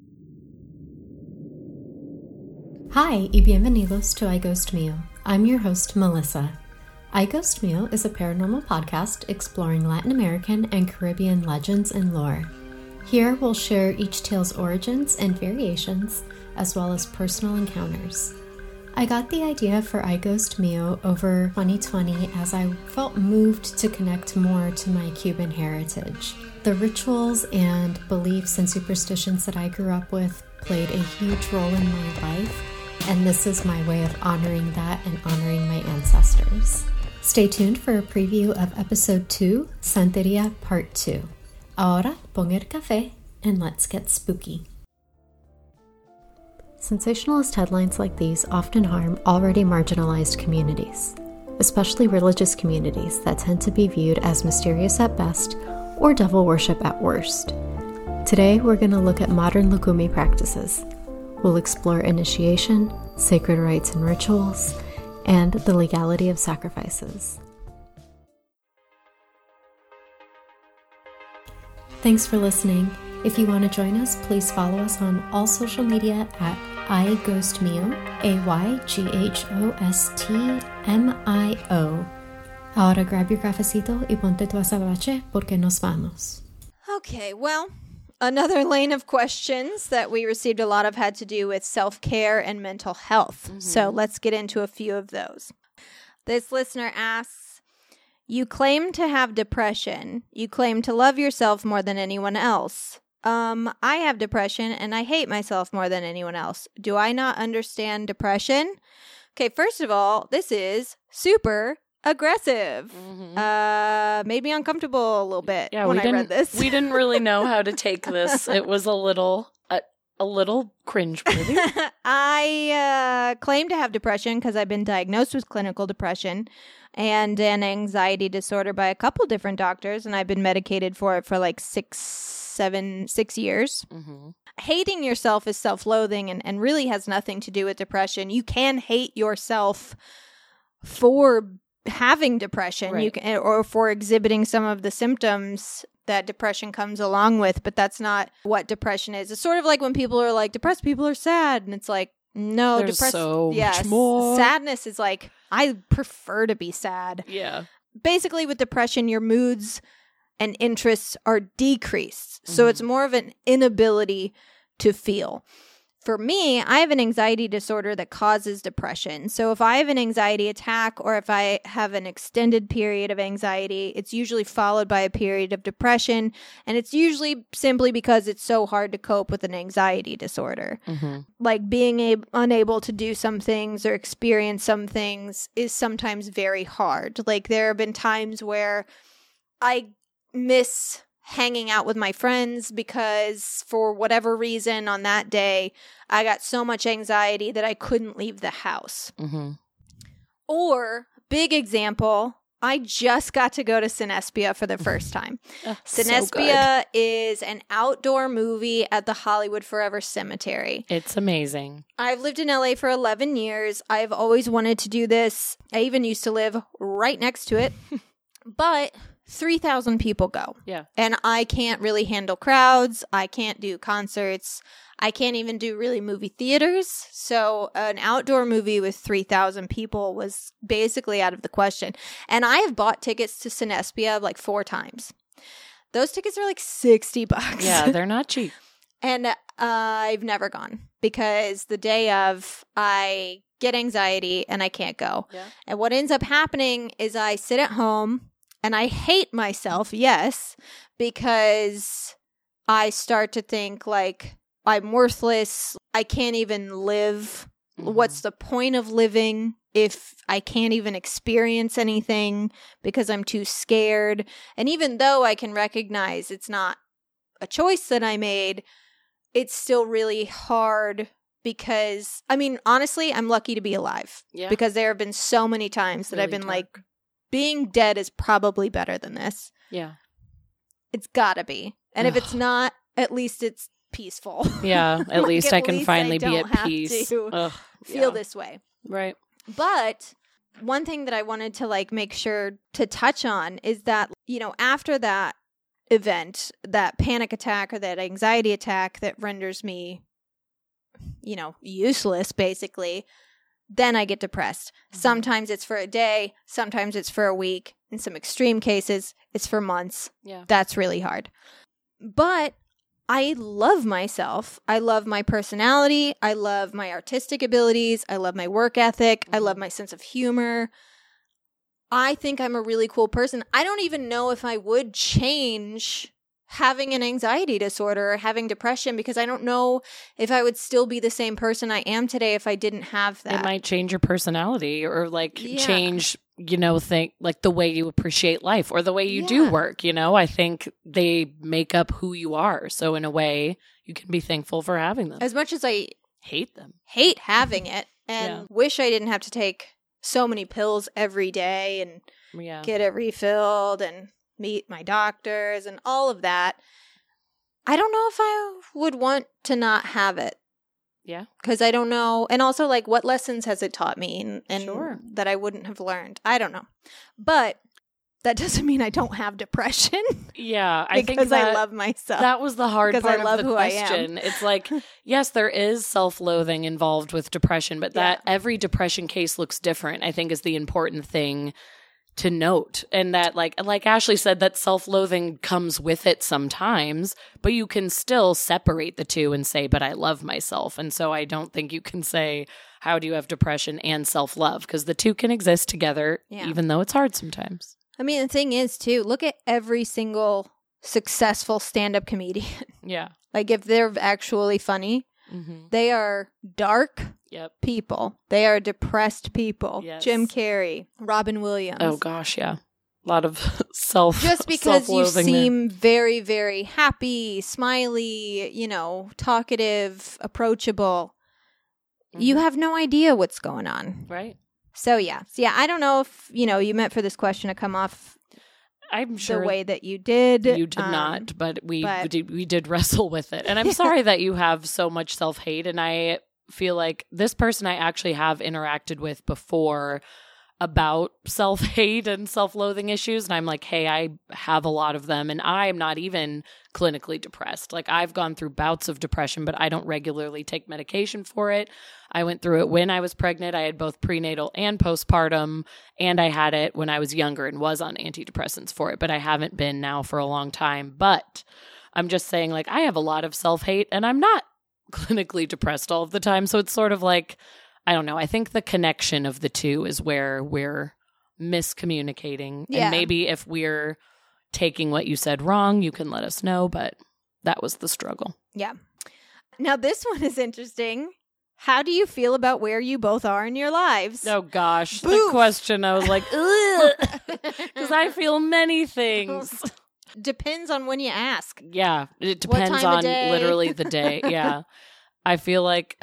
[SPEAKER 5] Hi y bienvenidos to I Ghost Mío. I'm your host, Melissa. I Ghost Mío is a paranormal podcast exploring Latin American and Caribbean legends and lore. Here we'll share each tale's origins and variations, as well as personal encounters. I got the idea for I Ghost Mío over 2020 as I felt moved to connect more to my Cuban heritage. The rituals and beliefs and superstitions that I grew up with played a huge role in my life, and this is my way of honoring that and honoring my ancestors. Stay tuned for a preview of Episode 2, Santeria Part 2. Ahora, pon el café, and let's get spooky. Sensationalist headlines like these often harm already marginalized communities, especially religious communities that tend to be viewed as mysterious at best or devil worship at worst. Today, we're going to look at modern Lukumi practices. We'll explore initiation, sacred rites and rituals, and the legality of sacrifices. Thanks for listening. If you want to join us, please follow us on all social media at iGhostMio, AYGHOSTMIO. Ahora grab your cafecito y ponte tu azabache porque nos vamos.
[SPEAKER 3] Okay, well, another lane of questions that we received a lot of had to do with self-care and mental health. So let's get into a few of those. This listener asks, you claim to have depression. You claim to love yourself more than anyone else. I have depression and I hate myself more than anyone else. Do I not understand depression? Okay, first of all, this is super aggressive. Made me uncomfortable a little bit when I read this.
[SPEAKER 2] We didn't really know how to take this. It was a little cringeworthy.
[SPEAKER 3] I claim to have depression because I've been diagnosed with clinical depression and an anxiety disorder by a couple different doctors, and I've been medicated for it for like 6 years. Hating yourself is self-loathing and really has nothing to do with depression. You can hate yourself for having depression,
[SPEAKER 2] right.
[SPEAKER 3] You can, or for exhibiting some of the symptoms that depression comes along with, but that's not what depression is. It's sort of like when people are like, depressed people are sad, and it's like, no,
[SPEAKER 2] there's so much more.
[SPEAKER 3] Sadness is like, I prefer to be sad.
[SPEAKER 2] Yeah.
[SPEAKER 3] Basically, with depression, your moods and interests are decreased. So it's more of an inability to feel. For me, I have an anxiety disorder that causes depression. So if I have an anxiety attack or if I have an extended period of anxiety, it's usually followed by a period of depression. And it's usually simply because it's so hard to cope with an anxiety disorder. Like being unable to do some things or experience some things is sometimes very hard. Like there have been times where I miss hanging out with my friends because for whatever reason on that day, I got so much anxiety that I couldn't leave the house. Or, big example, I just got to go to Cinespia for the first time. Cinespia is an outdoor movie at the Hollywood Forever Cemetery.
[SPEAKER 2] It's amazing.
[SPEAKER 3] I've lived in LA for 11 years. I've always wanted to do this. I even used to live right next to it. But 3,000 people go.
[SPEAKER 2] Yeah.
[SPEAKER 3] And I can't really handle crowds. I can't do concerts. I can't even do really movie theaters. So an outdoor movie with 3,000 people was basically out of the question. And I have bought tickets to Cinespia like 4 times. Those tickets are like $60.
[SPEAKER 2] Yeah, they're not cheap.
[SPEAKER 3] And I've never gone because the day of, I get anxiety and I can't go.
[SPEAKER 2] Yeah.
[SPEAKER 3] And what ends up happening is I sit at home and I hate myself, yes, because I start to think like I'm worthless. I can't even live. What's the point of living if I can't even experience anything because I'm too scared? And even though I can recognize it's not a choice that I made, it's still really hard because, I mean, honestly, I'm lucky to be alive.
[SPEAKER 2] Yeah.
[SPEAKER 3] Because there have been so many times that
[SPEAKER 2] Really
[SPEAKER 3] I've been
[SPEAKER 2] dark.
[SPEAKER 3] like, being dead is probably better than this.
[SPEAKER 2] Yeah.
[SPEAKER 3] It's gotta be. And if it's not, at least it's peaceful.
[SPEAKER 2] Yeah. At
[SPEAKER 3] Like,
[SPEAKER 2] least
[SPEAKER 3] at
[SPEAKER 2] I can
[SPEAKER 3] least
[SPEAKER 2] finally
[SPEAKER 3] I
[SPEAKER 2] be
[SPEAKER 3] don't
[SPEAKER 2] at
[SPEAKER 3] have
[SPEAKER 2] peace.
[SPEAKER 3] to
[SPEAKER 2] Ugh,
[SPEAKER 3] feel
[SPEAKER 2] yeah.
[SPEAKER 3] this way.
[SPEAKER 2] Right.
[SPEAKER 3] But one thing that I wanted to like make sure to touch on is that, you know, after that event, that panic attack or that anxiety attack that renders me, you know, useless basically, then I get depressed. Sometimes it's for a day, sometimes it's for a week. In some extreme cases, it's for months.
[SPEAKER 2] Yeah.
[SPEAKER 3] That's really hard. But I love myself. I love my personality. I love my artistic abilities. I love my work ethic. I love my sense of humor. I think I'm a really cool person. I don't even know if I would change having an anxiety disorder or having depression because I don't know if I would still be the same person I am today if I didn't have that.
[SPEAKER 2] It might change your personality or like
[SPEAKER 3] Yeah.
[SPEAKER 2] change, you know, think like the way you appreciate life or the way you do
[SPEAKER 3] Yeah.
[SPEAKER 2] work. You know, I think they make up who you are. So in a way, you can be thankful for having them.
[SPEAKER 3] As much as I
[SPEAKER 2] Hate them.
[SPEAKER 3] hate having it and
[SPEAKER 2] Yeah.
[SPEAKER 3] wish I didn't have to take so many pills every day and
[SPEAKER 2] Yeah.
[SPEAKER 3] get it refilled and meet my doctors and all of that, I don't know if I would want to not have it.
[SPEAKER 2] Yeah.
[SPEAKER 3] Because I don't know. And also, like, what lessons has it taught me and
[SPEAKER 2] Sure.
[SPEAKER 3] that I wouldn't have learned? I don't know. But that doesn't mean I don't have depression
[SPEAKER 2] Yeah. I think
[SPEAKER 3] because
[SPEAKER 2] that,
[SPEAKER 3] I love myself.
[SPEAKER 2] that was the hard
[SPEAKER 3] because I
[SPEAKER 2] part
[SPEAKER 3] love
[SPEAKER 2] of the
[SPEAKER 3] who I am.
[SPEAKER 2] question. It's like, yes, there is self-loathing involved with depression, but that every depression case looks different, I think is the important thing to note. And that like Ashley said, that self-loathing comes with it sometimes, but you can still separate the two and say, but I love myself. And so I don't think you can say, how do you have depression and self-love? Because the two can exist together, even though it's hard sometimes.
[SPEAKER 3] I mean, the thing is, too, look at every single successful stand-up comedian.
[SPEAKER 2] Yeah.
[SPEAKER 3] Like, if they're actually funny, they are dark
[SPEAKER 2] Yep.
[SPEAKER 3] people. They are depressed people.
[SPEAKER 2] Yes.
[SPEAKER 3] Jim Carrey, Robin Williams.
[SPEAKER 2] Oh gosh, yeah. A lot of
[SPEAKER 3] Just because you
[SPEAKER 2] self-loathing
[SPEAKER 3] seem very, very happy, smiley, talkative, approachable, you have no idea what's going on.
[SPEAKER 2] Right.
[SPEAKER 3] So, yeah. I don't know if, you meant for this question to come off
[SPEAKER 2] I'm sure
[SPEAKER 3] the way that you did.
[SPEAKER 2] You did not, but we did wrestle with it. And I'm sorry that you have so much self-hate. And I feel like this person I actually have interacted with before about self-hate and self-loathing issues. And I'm like, hey, I have a lot of them. And I'm not even clinically depressed. Like, I've gone through bouts of depression, but I don't regularly take medication for it. I went through it when I was pregnant. I had both prenatal and postpartum, and I had it when I was younger and was on antidepressants for it, but I haven't been now for a long time. But I'm just saying, like, I have a lot of self-hate, and I'm not clinically depressed all of the time. So it's sort of like, I don't know. I think the connection of the two is where we're miscommunicating.
[SPEAKER 3] Yeah.
[SPEAKER 2] And maybe if we're taking what you said wrong, you can let us know, but that was the struggle.
[SPEAKER 3] Yeah. Now, this one is interesting. How do you feel about where you both are in your lives?
[SPEAKER 2] Oh, gosh. The
[SPEAKER 3] Boof.
[SPEAKER 2] question, I was like, ugh, because I feel many things.
[SPEAKER 3] Depends on when you ask.
[SPEAKER 2] Yeah, it
[SPEAKER 3] What
[SPEAKER 2] depends
[SPEAKER 3] time of
[SPEAKER 2] on
[SPEAKER 3] day?
[SPEAKER 2] literally the day. Yeah. I feel like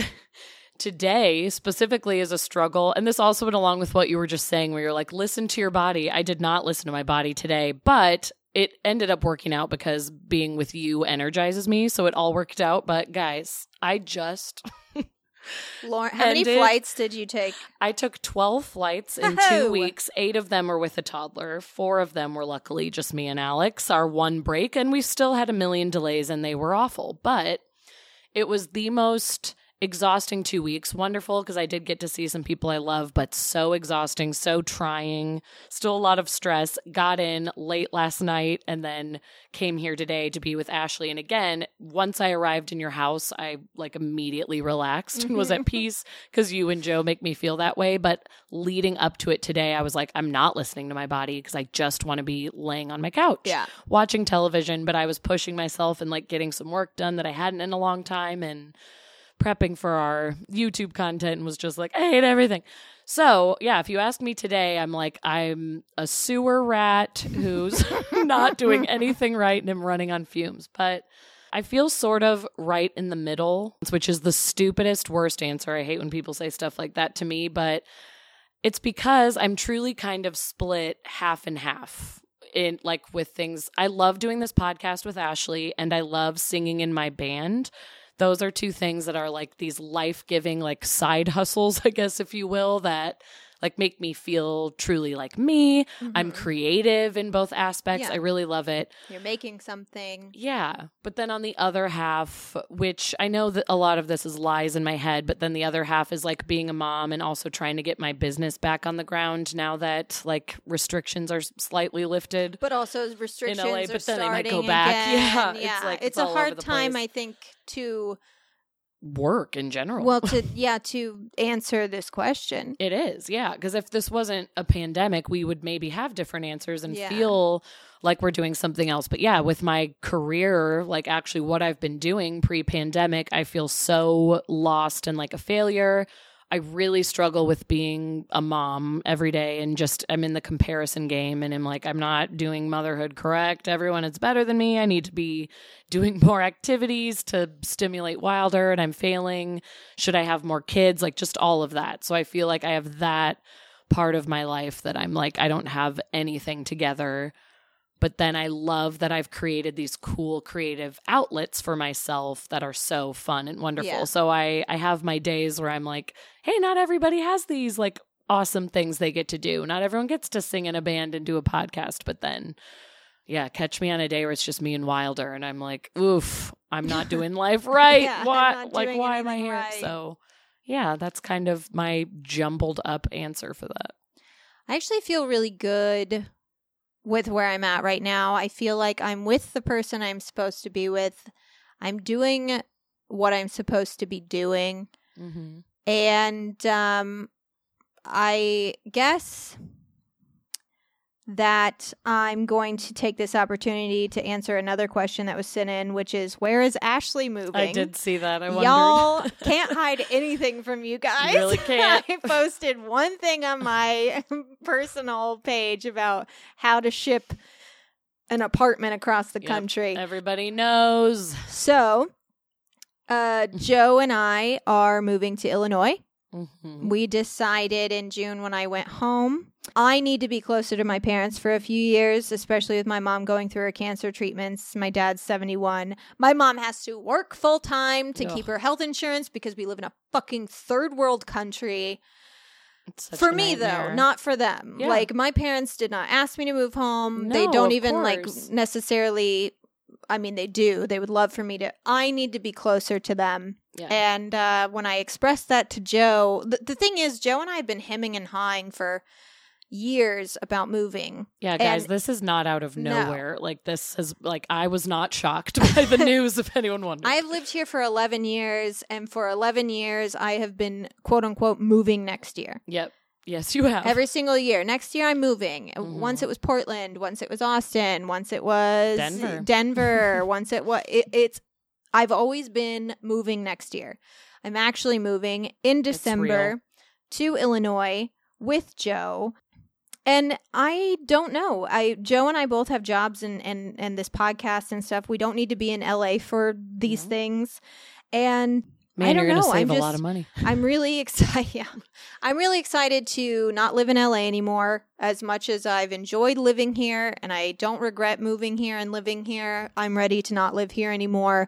[SPEAKER 2] today specifically is a struggle. And this also went along with what you were just saying, where you're like, listen to your body. I did not listen to my body today, but it ended up working out because being with you energizes me. So it all worked out. But guys, I just...
[SPEAKER 3] Lauren, how many
[SPEAKER 2] ended-
[SPEAKER 3] flights did you take?
[SPEAKER 2] I took 12 flights in
[SPEAKER 3] Oh.
[SPEAKER 2] 2 weeks. 8 of them were with a toddler. 4 of them were luckily just me and Alex, our one break. And we still had a million delays and they were awful. But it was the most exhausting 2 weeks. Wonderful because I did get to see some people I love, but so exhausting, so trying. Still a lot of stress. Got in late last night and then came here today to be with Ashley. And again, once I arrived in your house, I like immediately relaxed and was at peace because you and Joe make me feel that way. But leading up to it today, I was like, I'm not listening to my body because I just want to be laying on my couch,
[SPEAKER 3] Yeah.
[SPEAKER 2] watching television. But I was pushing myself and like getting some work done that I hadn't in a long time and prepping for our YouTube content and was just like, I hate everything. So yeah, if you ask me today, I'm like, I'm a sewer rat who's not doing anything right and I'm running on fumes. But I feel sort of right in the middle, which is the stupidest, worst answer. I hate when people say stuff like that to me, but it's because I'm truly kind of split half and half. In like with things, I love doing this podcast with Ashley and I love singing in my band. Those are 2 things that are like these life-giving like side hustles, I guess, if you will, that like make me feel truly like me.
[SPEAKER 3] Mm-hmm.
[SPEAKER 2] I'm creative in both aspects.
[SPEAKER 3] Yeah.
[SPEAKER 2] I really love it.
[SPEAKER 3] You're making something.
[SPEAKER 2] Yeah. But then on the other half, which I know that a lot of this is lies in my head, but then the other half is like being a mom and also trying to get my business back on the ground now that like restrictions are slightly lifted.
[SPEAKER 3] But also restrictions
[SPEAKER 2] In LA,
[SPEAKER 3] are
[SPEAKER 2] but then they might go
[SPEAKER 3] starting
[SPEAKER 2] back.
[SPEAKER 3] again.
[SPEAKER 2] Yeah, it's like it's
[SPEAKER 3] a
[SPEAKER 2] all over
[SPEAKER 3] hard
[SPEAKER 2] the
[SPEAKER 3] time,
[SPEAKER 2] place.
[SPEAKER 3] I think, to
[SPEAKER 2] Work in general.
[SPEAKER 3] well, to answer this question.
[SPEAKER 2] It is, yeah. Because if this wasn't a pandemic, we would maybe have different answers and
[SPEAKER 3] Yeah.
[SPEAKER 2] feel like we're doing something else. But yeah, with my career, like actually what I've been doing pre-pandemic, I feel so lost and like a failure. I really struggle with being a mom every day and just I'm in the comparison game and I'm like, I'm not doing motherhood correct. Everyone is better than me. I need to be doing more activities to stimulate Wilder and I'm failing. Should I have more kids? Like just all of that. So I feel like I have that part of my life that I'm like, I don't have anything together. But then I love that I've created these cool creative outlets for myself that are so fun and wonderful.
[SPEAKER 3] Yeah.
[SPEAKER 2] So I have my days where I'm like, hey, not everybody has these like awesome things they get to do. Not everyone gets to sing in a band and do a podcast. But then, yeah, catch me on a day where it's just me and Wilder. And I'm like, oof, I'm not doing life right.
[SPEAKER 3] Yeah, I'm
[SPEAKER 2] why
[SPEAKER 3] not
[SPEAKER 2] like,
[SPEAKER 3] doing
[SPEAKER 2] why am I
[SPEAKER 3] anything
[SPEAKER 2] here?
[SPEAKER 3] right.
[SPEAKER 2] So yeah, that's kind of my jumbled up answer for that.
[SPEAKER 3] I actually feel really good with where I'm at right now. I feel like I'm with the person I'm supposed to be with. I'm doing what I'm supposed to be doing.
[SPEAKER 2] Mm-hmm.
[SPEAKER 3] And I guess that I'm going to take this opportunity to answer another question that was sent in, which is, where is Ashley moving?
[SPEAKER 2] I did see that. I wondered.
[SPEAKER 3] Y'all can't hide anything from you guys.
[SPEAKER 2] You really can't.
[SPEAKER 3] I posted one thing on my personal page about how to ship an apartment across the country.
[SPEAKER 2] Everybody knows.
[SPEAKER 3] So, Joe and I are moving to Illinois.
[SPEAKER 2] Mm-hmm.
[SPEAKER 3] We decided in June when I went home, I need to be closer to my parents for a few years, especially with my mom going through her cancer treatments. My dad's 71. My mom has to work full time to keep her health insurance because we live in a fucking third world country. For me, though, not for them.
[SPEAKER 2] Yeah.
[SPEAKER 3] Like, my parents did not ask me to move home.
[SPEAKER 2] No,
[SPEAKER 3] they don't
[SPEAKER 2] of
[SPEAKER 3] even
[SPEAKER 2] course.
[SPEAKER 3] necessarily. I mean, they do. They would love for me to. I need to be closer to them.
[SPEAKER 2] Yeah.
[SPEAKER 3] And when I expressed that to Joe, the thing is, Joe and I have been hemming and hawing for years about moving.
[SPEAKER 2] Yeah, guys,
[SPEAKER 3] And-
[SPEAKER 2] this is not out of
[SPEAKER 3] No.
[SPEAKER 2] nowhere. Like, this is, like, I was not shocked by the news, if anyone wondered.
[SPEAKER 3] I have lived here for 11 years, and for 11 years, I have been, quote unquote, moving next year.
[SPEAKER 2] Yep. Yes, you have.
[SPEAKER 3] Every single year. Next year, I'm moving.
[SPEAKER 2] Mm-hmm.
[SPEAKER 3] Once it was Portland. Once it was Austin. Once it was
[SPEAKER 2] Denver.
[SPEAKER 3] Once it was... It's... I've always been moving next year. I'm actually moving in December to Illinois with Joe. And I don't know. Joe and I both have jobs and this podcast and stuff. We don't need to be in LA for these things. And
[SPEAKER 2] Man,
[SPEAKER 3] I don't
[SPEAKER 2] you're
[SPEAKER 3] know.
[SPEAKER 2] going to save a lot of money.
[SPEAKER 3] I'm really excited. Yeah. I'm really excited to not live in LA anymore. As much as I've enjoyed living here and I don't regret moving here and living here, I'm ready to not live here anymore.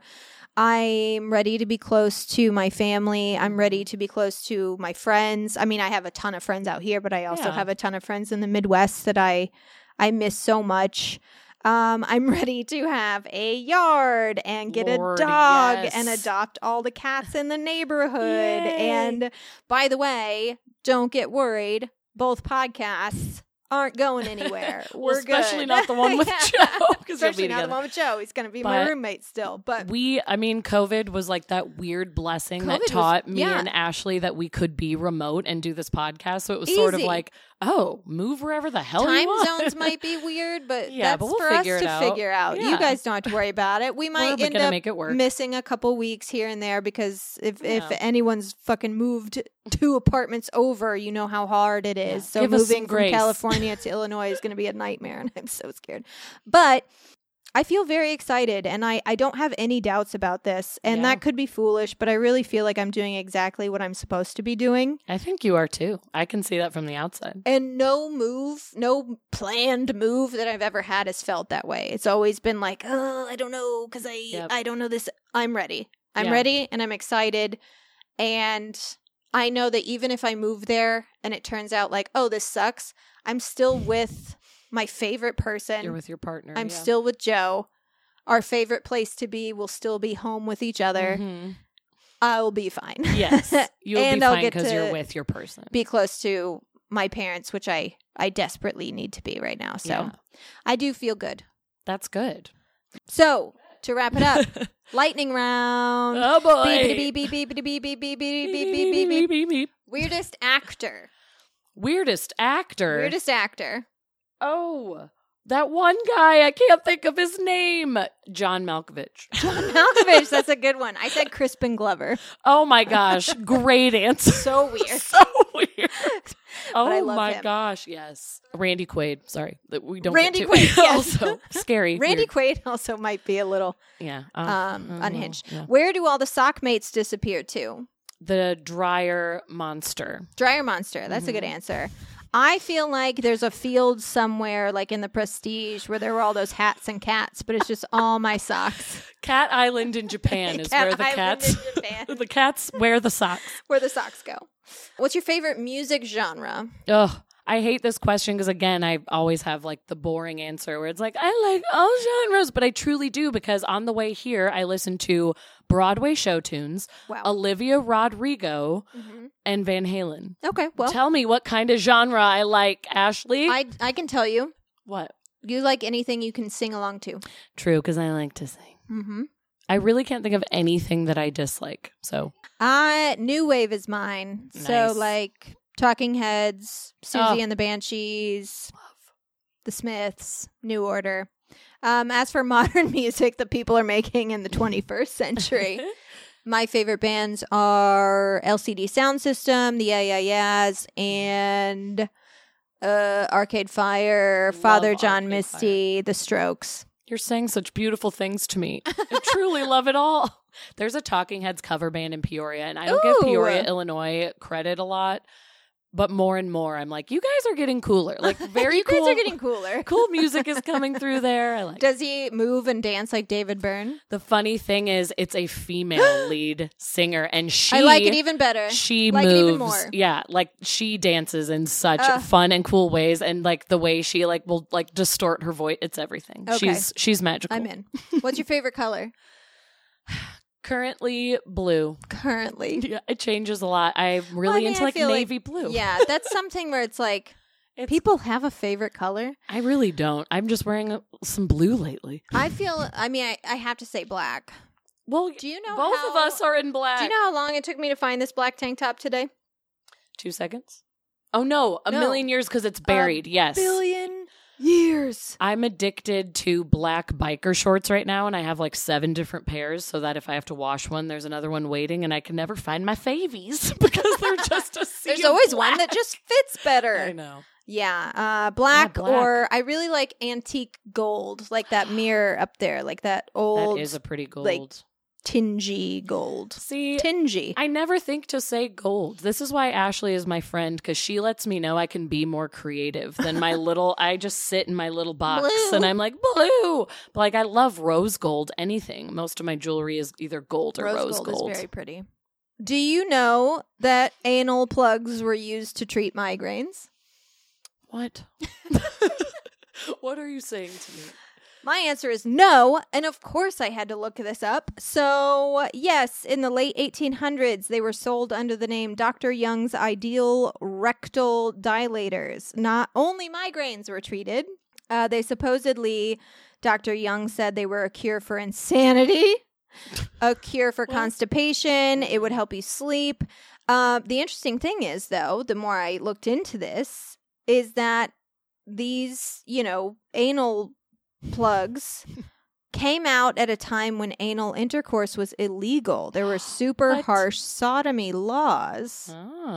[SPEAKER 3] I'm ready to be close to my family. I'm ready to be close to my friends. I mean, I have a ton of friends out here, but I also have a ton of friends in the Midwest that I miss so much. I'm ready to have a yard and get
[SPEAKER 2] Lord,
[SPEAKER 3] a dog
[SPEAKER 2] yes.
[SPEAKER 3] and adopt all the cats in the neighborhood.
[SPEAKER 2] Yay.
[SPEAKER 3] And by the way, don't get worried. Both podcasts aren't going anywhere. We're
[SPEAKER 2] especially
[SPEAKER 3] good.
[SPEAKER 2] not the one with
[SPEAKER 3] Yeah.
[SPEAKER 2] Joe, 'cause you'll
[SPEAKER 3] Especially
[SPEAKER 2] be
[SPEAKER 3] not the
[SPEAKER 2] together.
[SPEAKER 3] one with Joe. He's going to be my
[SPEAKER 2] But
[SPEAKER 3] roommate still. But
[SPEAKER 2] COVID was like that weird blessing that
[SPEAKER 3] COVID was-
[SPEAKER 2] taught me
[SPEAKER 3] yeah.
[SPEAKER 2] and Ashley that we could be remote and do this podcast. So it was sort of
[SPEAKER 3] Easy.
[SPEAKER 2] like, oh, move wherever the hell you
[SPEAKER 3] time
[SPEAKER 2] want.
[SPEAKER 3] zones might be weird, but
[SPEAKER 2] Yeah,
[SPEAKER 3] that's
[SPEAKER 2] but we'll
[SPEAKER 3] for us
[SPEAKER 2] figure it
[SPEAKER 3] to
[SPEAKER 2] out.
[SPEAKER 3] figure out.
[SPEAKER 2] Yeah.
[SPEAKER 3] You guys don't have to worry about it. We might
[SPEAKER 2] We're
[SPEAKER 3] end
[SPEAKER 2] gonna
[SPEAKER 3] up
[SPEAKER 2] make it work.
[SPEAKER 3] missing a couple weeks here and there because if
[SPEAKER 2] Yeah.
[SPEAKER 3] anyone's fucking moved 2 apartments over, you know how hard it is.
[SPEAKER 2] Yeah.
[SPEAKER 3] So
[SPEAKER 2] Give us
[SPEAKER 3] moving
[SPEAKER 2] some
[SPEAKER 3] from
[SPEAKER 2] grace.
[SPEAKER 3] California to Illinois is going to be a nightmare, and I'm so scared. But I feel very excited, and I don't have any doubts about this. And
[SPEAKER 2] Yeah.
[SPEAKER 3] that could be foolish, but I really feel like I'm doing exactly what I'm supposed to be doing.
[SPEAKER 2] I think you are too. I can see that from the outside.
[SPEAKER 3] And no planned move that I've ever had has felt that way. It's always been like, oh, I don't know, because I don't know this. I'm ready. I'm
[SPEAKER 2] Yeah.
[SPEAKER 3] ready, and I'm excited. And I know that even if I move there and it turns out like, oh, this sucks, I'm still with my favorite person.
[SPEAKER 2] You're with your partner.
[SPEAKER 3] I'm
[SPEAKER 2] yeah.
[SPEAKER 3] still with Joe. Our favorite place to be will still be home with each other.
[SPEAKER 2] Mhm.
[SPEAKER 3] I'll be fine.
[SPEAKER 2] Yes. You'll
[SPEAKER 3] And
[SPEAKER 2] be
[SPEAKER 3] I'll
[SPEAKER 2] fine
[SPEAKER 3] get
[SPEAKER 2] because you're
[SPEAKER 3] to
[SPEAKER 2] with your person.
[SPEAKER 3] be close to my parents, which I desperately need to be right now. So
[SPEAKER 2] Yeah.
[SPEAKER 3] I do feel good.
[SPEAKER 2] That's good.
[SPEAKER 3] So to wrap it up, lightning round.
[SPEAKER 2] Oh boy.
[SPEAKER 3] Beep, beep, beep, beep, beep, beep, beep, beep, beep, beep, beep, beep.
[SPEAKER 2] Beep, beep.
[SPEAKER 3] Weirdest actor.
[SPEAKER 2] Weirdest actor.
[SPEAKER 3] Weirdest actor.
[SPEAKER 2] Oh, that one guy. I can't think of his name. John Malkovich.
[SPEAKER 3] John Malkovich. That's a good one. I said Crispin Glover.
[SPEAKER 2] Oh my gosh. Great answer.
[SPEAKER 3] So weird.
[SPEAKER 2] So weird. Oh
[SPEAKER 3] I love
[SPEAKER 2] my
[SPEAKER 3] him.
[SPEAKER 2] gosh. Yes. Randy Quaid. Sorry. That we don't
[SPEAKER 3] Randy
[SPEAKER 2] get to.
[SPEAKER 3] Quaid, yes.
[SPEAKER 2] Also scary.
[SPEAKER 3] Randy
[SPEAKER 2] weird.
[SPEAKER 3] Quaid also might be a little
[SPEAKER 2] Yeah.
[SPEAKER 3] unhinged.
[SPEAKER 2] Yeah.
[SPEAKER 3] Where do all the sock mates disappear to?
[SPEAKER 2] The dryer monster.
[SPEAKER 3] Dryer Monster. That's a good
[SPEAKER 2] Mm-hmm.
[SPEAKER 3] answer. I feel like there's a field somewhere, like in the Prestige, where there were all those hats and cats, but it's just all my socks.
[SPEAKER 2] Cat Island in Japan is
[SPEAKER 3] Cat
[SPEAKER 2] where the
[SPEAKER 3] Island
[SPEAKER 2] cats
[SPEAKER 3] in Japan.
[SPEAKER 2] the cats wear the socks.
[SPEAKER 3] Where the socks go. What's your favorite music genre?
[SPEAKER 2] Ugh. I hate this question because, again, I always have like the boring answer where it's like, I like all genres, but I truly do because on the way here, I listen to Broadway show tunes,
[SPEAKER 3] Wow.
[SPEAKER 2] Olivia Rodrigo,
[SPEAKER 3] Mhm.
[SPEAKER 2] and Van Halen.
[SPEAKER 3] Okay, well,
[SPEAKER 2] Tell me what kind of genre I like, Ashley.
[SPEAKER 3] I can tell you.
[SPEAKER 2] What?
[SPEAKER 3] You like anything you can sing along to.
[SPEAKER 2] True, because I like to sing.
[SPEAKER 3] Mm-hmm.
[SPEAKER 2] I really can't think of anything that I dislike. So,
[SPEAKER 3] New Wave is mine. So,
[SPEAKER 2] Nice.
[SPEAKER 3] like, Talking Heads, Susie
[SPEAKER 2] Oh.
[SPEAKER 3] and the Banshees. The Smiths, New Order. As for modern music that people are making in the 21st century, my favorite bands are LCD Sound System, the Yeah Yeah Yeahs, and Arcade Fire, Father John Misty, The Strokes.
[SPEAKER 2] You're saying such beautiful things to me. I truly love it all. There's a Talking Heads cover band in Peoria, and I don't give Peoria, Illinois credit a lot. But more and more, I'm like, you guys are getting cooler. Like, very cool.
[SPEAKER 3] You guys are getting cooler.
[SPEAKER 2] Cool music is coming through there. I like.
[SPEAKER 3] Does he move and dance like David Byrne?
[SPEAKER 2] The funny thing is, it's a female lead singer, and she.
[SPEAKER 3] I like it even better.
[SPEAKER 2] She
[SPEAKER 3] like
[SPEAKER 2] moves.
[SPEAKER 3] It even more.
[SPEAKER 2] Yeah, like she dances in such fun and cool ways, and like the way she like will like distort her voice. It's everything.
[SPEAKER 3] Okay.
[SPEAKER 2] She's magical.
[SPEAKER 3] I'm in. What's your favorite color?
[SPEAKER 2] Currently blue.
[SPEAKER 3] Currently.
[SPEAKER 2] Yeah, it changes a lot. I'm really into like navy blue.
[SPEAKER 3] Yeah, that's something where it's like people have a favorite color.
[SPEAKER 2] I really don't. I'm just wearing some blue lately.
[SPEAKER 3] I have to say black.
[SPEAKER 2] Well,
[SPEAKER 3] do you know
[SPEAKER 2] both of us are in black.
[SPEAKER 3] Do you know how long it took me to find this black tank top today?
[SPEAKER 2] 2 seconds. Oh no, a million years because it's buried. Yes.
[SPEAKER 3] Billion years.
[SPEAKER 2] I'm addicted to black biker shorts right now, and I have like 7 different pairs so that if I have to wash one, there's another one waiting, and I can never find my favies because they're just a sea
[SPEAKER 3] There's
[SPEAKER 2] of
[SPEAKER 3] always
[SPEAKER 2] black.
[SPEAKER 3] one that just fits better.
[SPEAKER 2] I know.
[SPEAKER 3] Yeah, black,
[SPEAKER 2] Yeah, black.
[SPEAKER 3] or I really like antique gold, like that mirror up there, like that old
[SPEAKER 2] That is a pretty gold.
[SPEAKER 3] like, tingy gold.
[SPEAKER 2] See,
[SPEAKER 3] Tingy.
[SPEAKER 2] I never think to say gold. This is why Ashley is my friend, because she lets me know I can be more creative than my little, I just sit in my little box
[SPEAKER 3] Blue.
[SPEAKER 2] and I'm like, blue. But like, I love rose gold, anything. Most of my jewelry is either gold or rose gold.
[SPEAKER 3] Is very pretty. Do you know that anal plugs were used to treat migraines?
[SPEAKER 2] What? What are you saying to me?
[SPEAKER 3] My answer is no, and of course I had to look this up. So, yes, in the late 1800s, they were sold under the name Dr. Young's Ideal Rectal Dilators. Not only migraines were treated. They supposedly, Dr. Young said they were a cure for insanity, a cure for constipation. It would help you sleep. The interesting thing is, though, the more I looked into this, is that these, anal plugs came out at a time when anal intercourse was illegal. There were super harsh sodomy laws.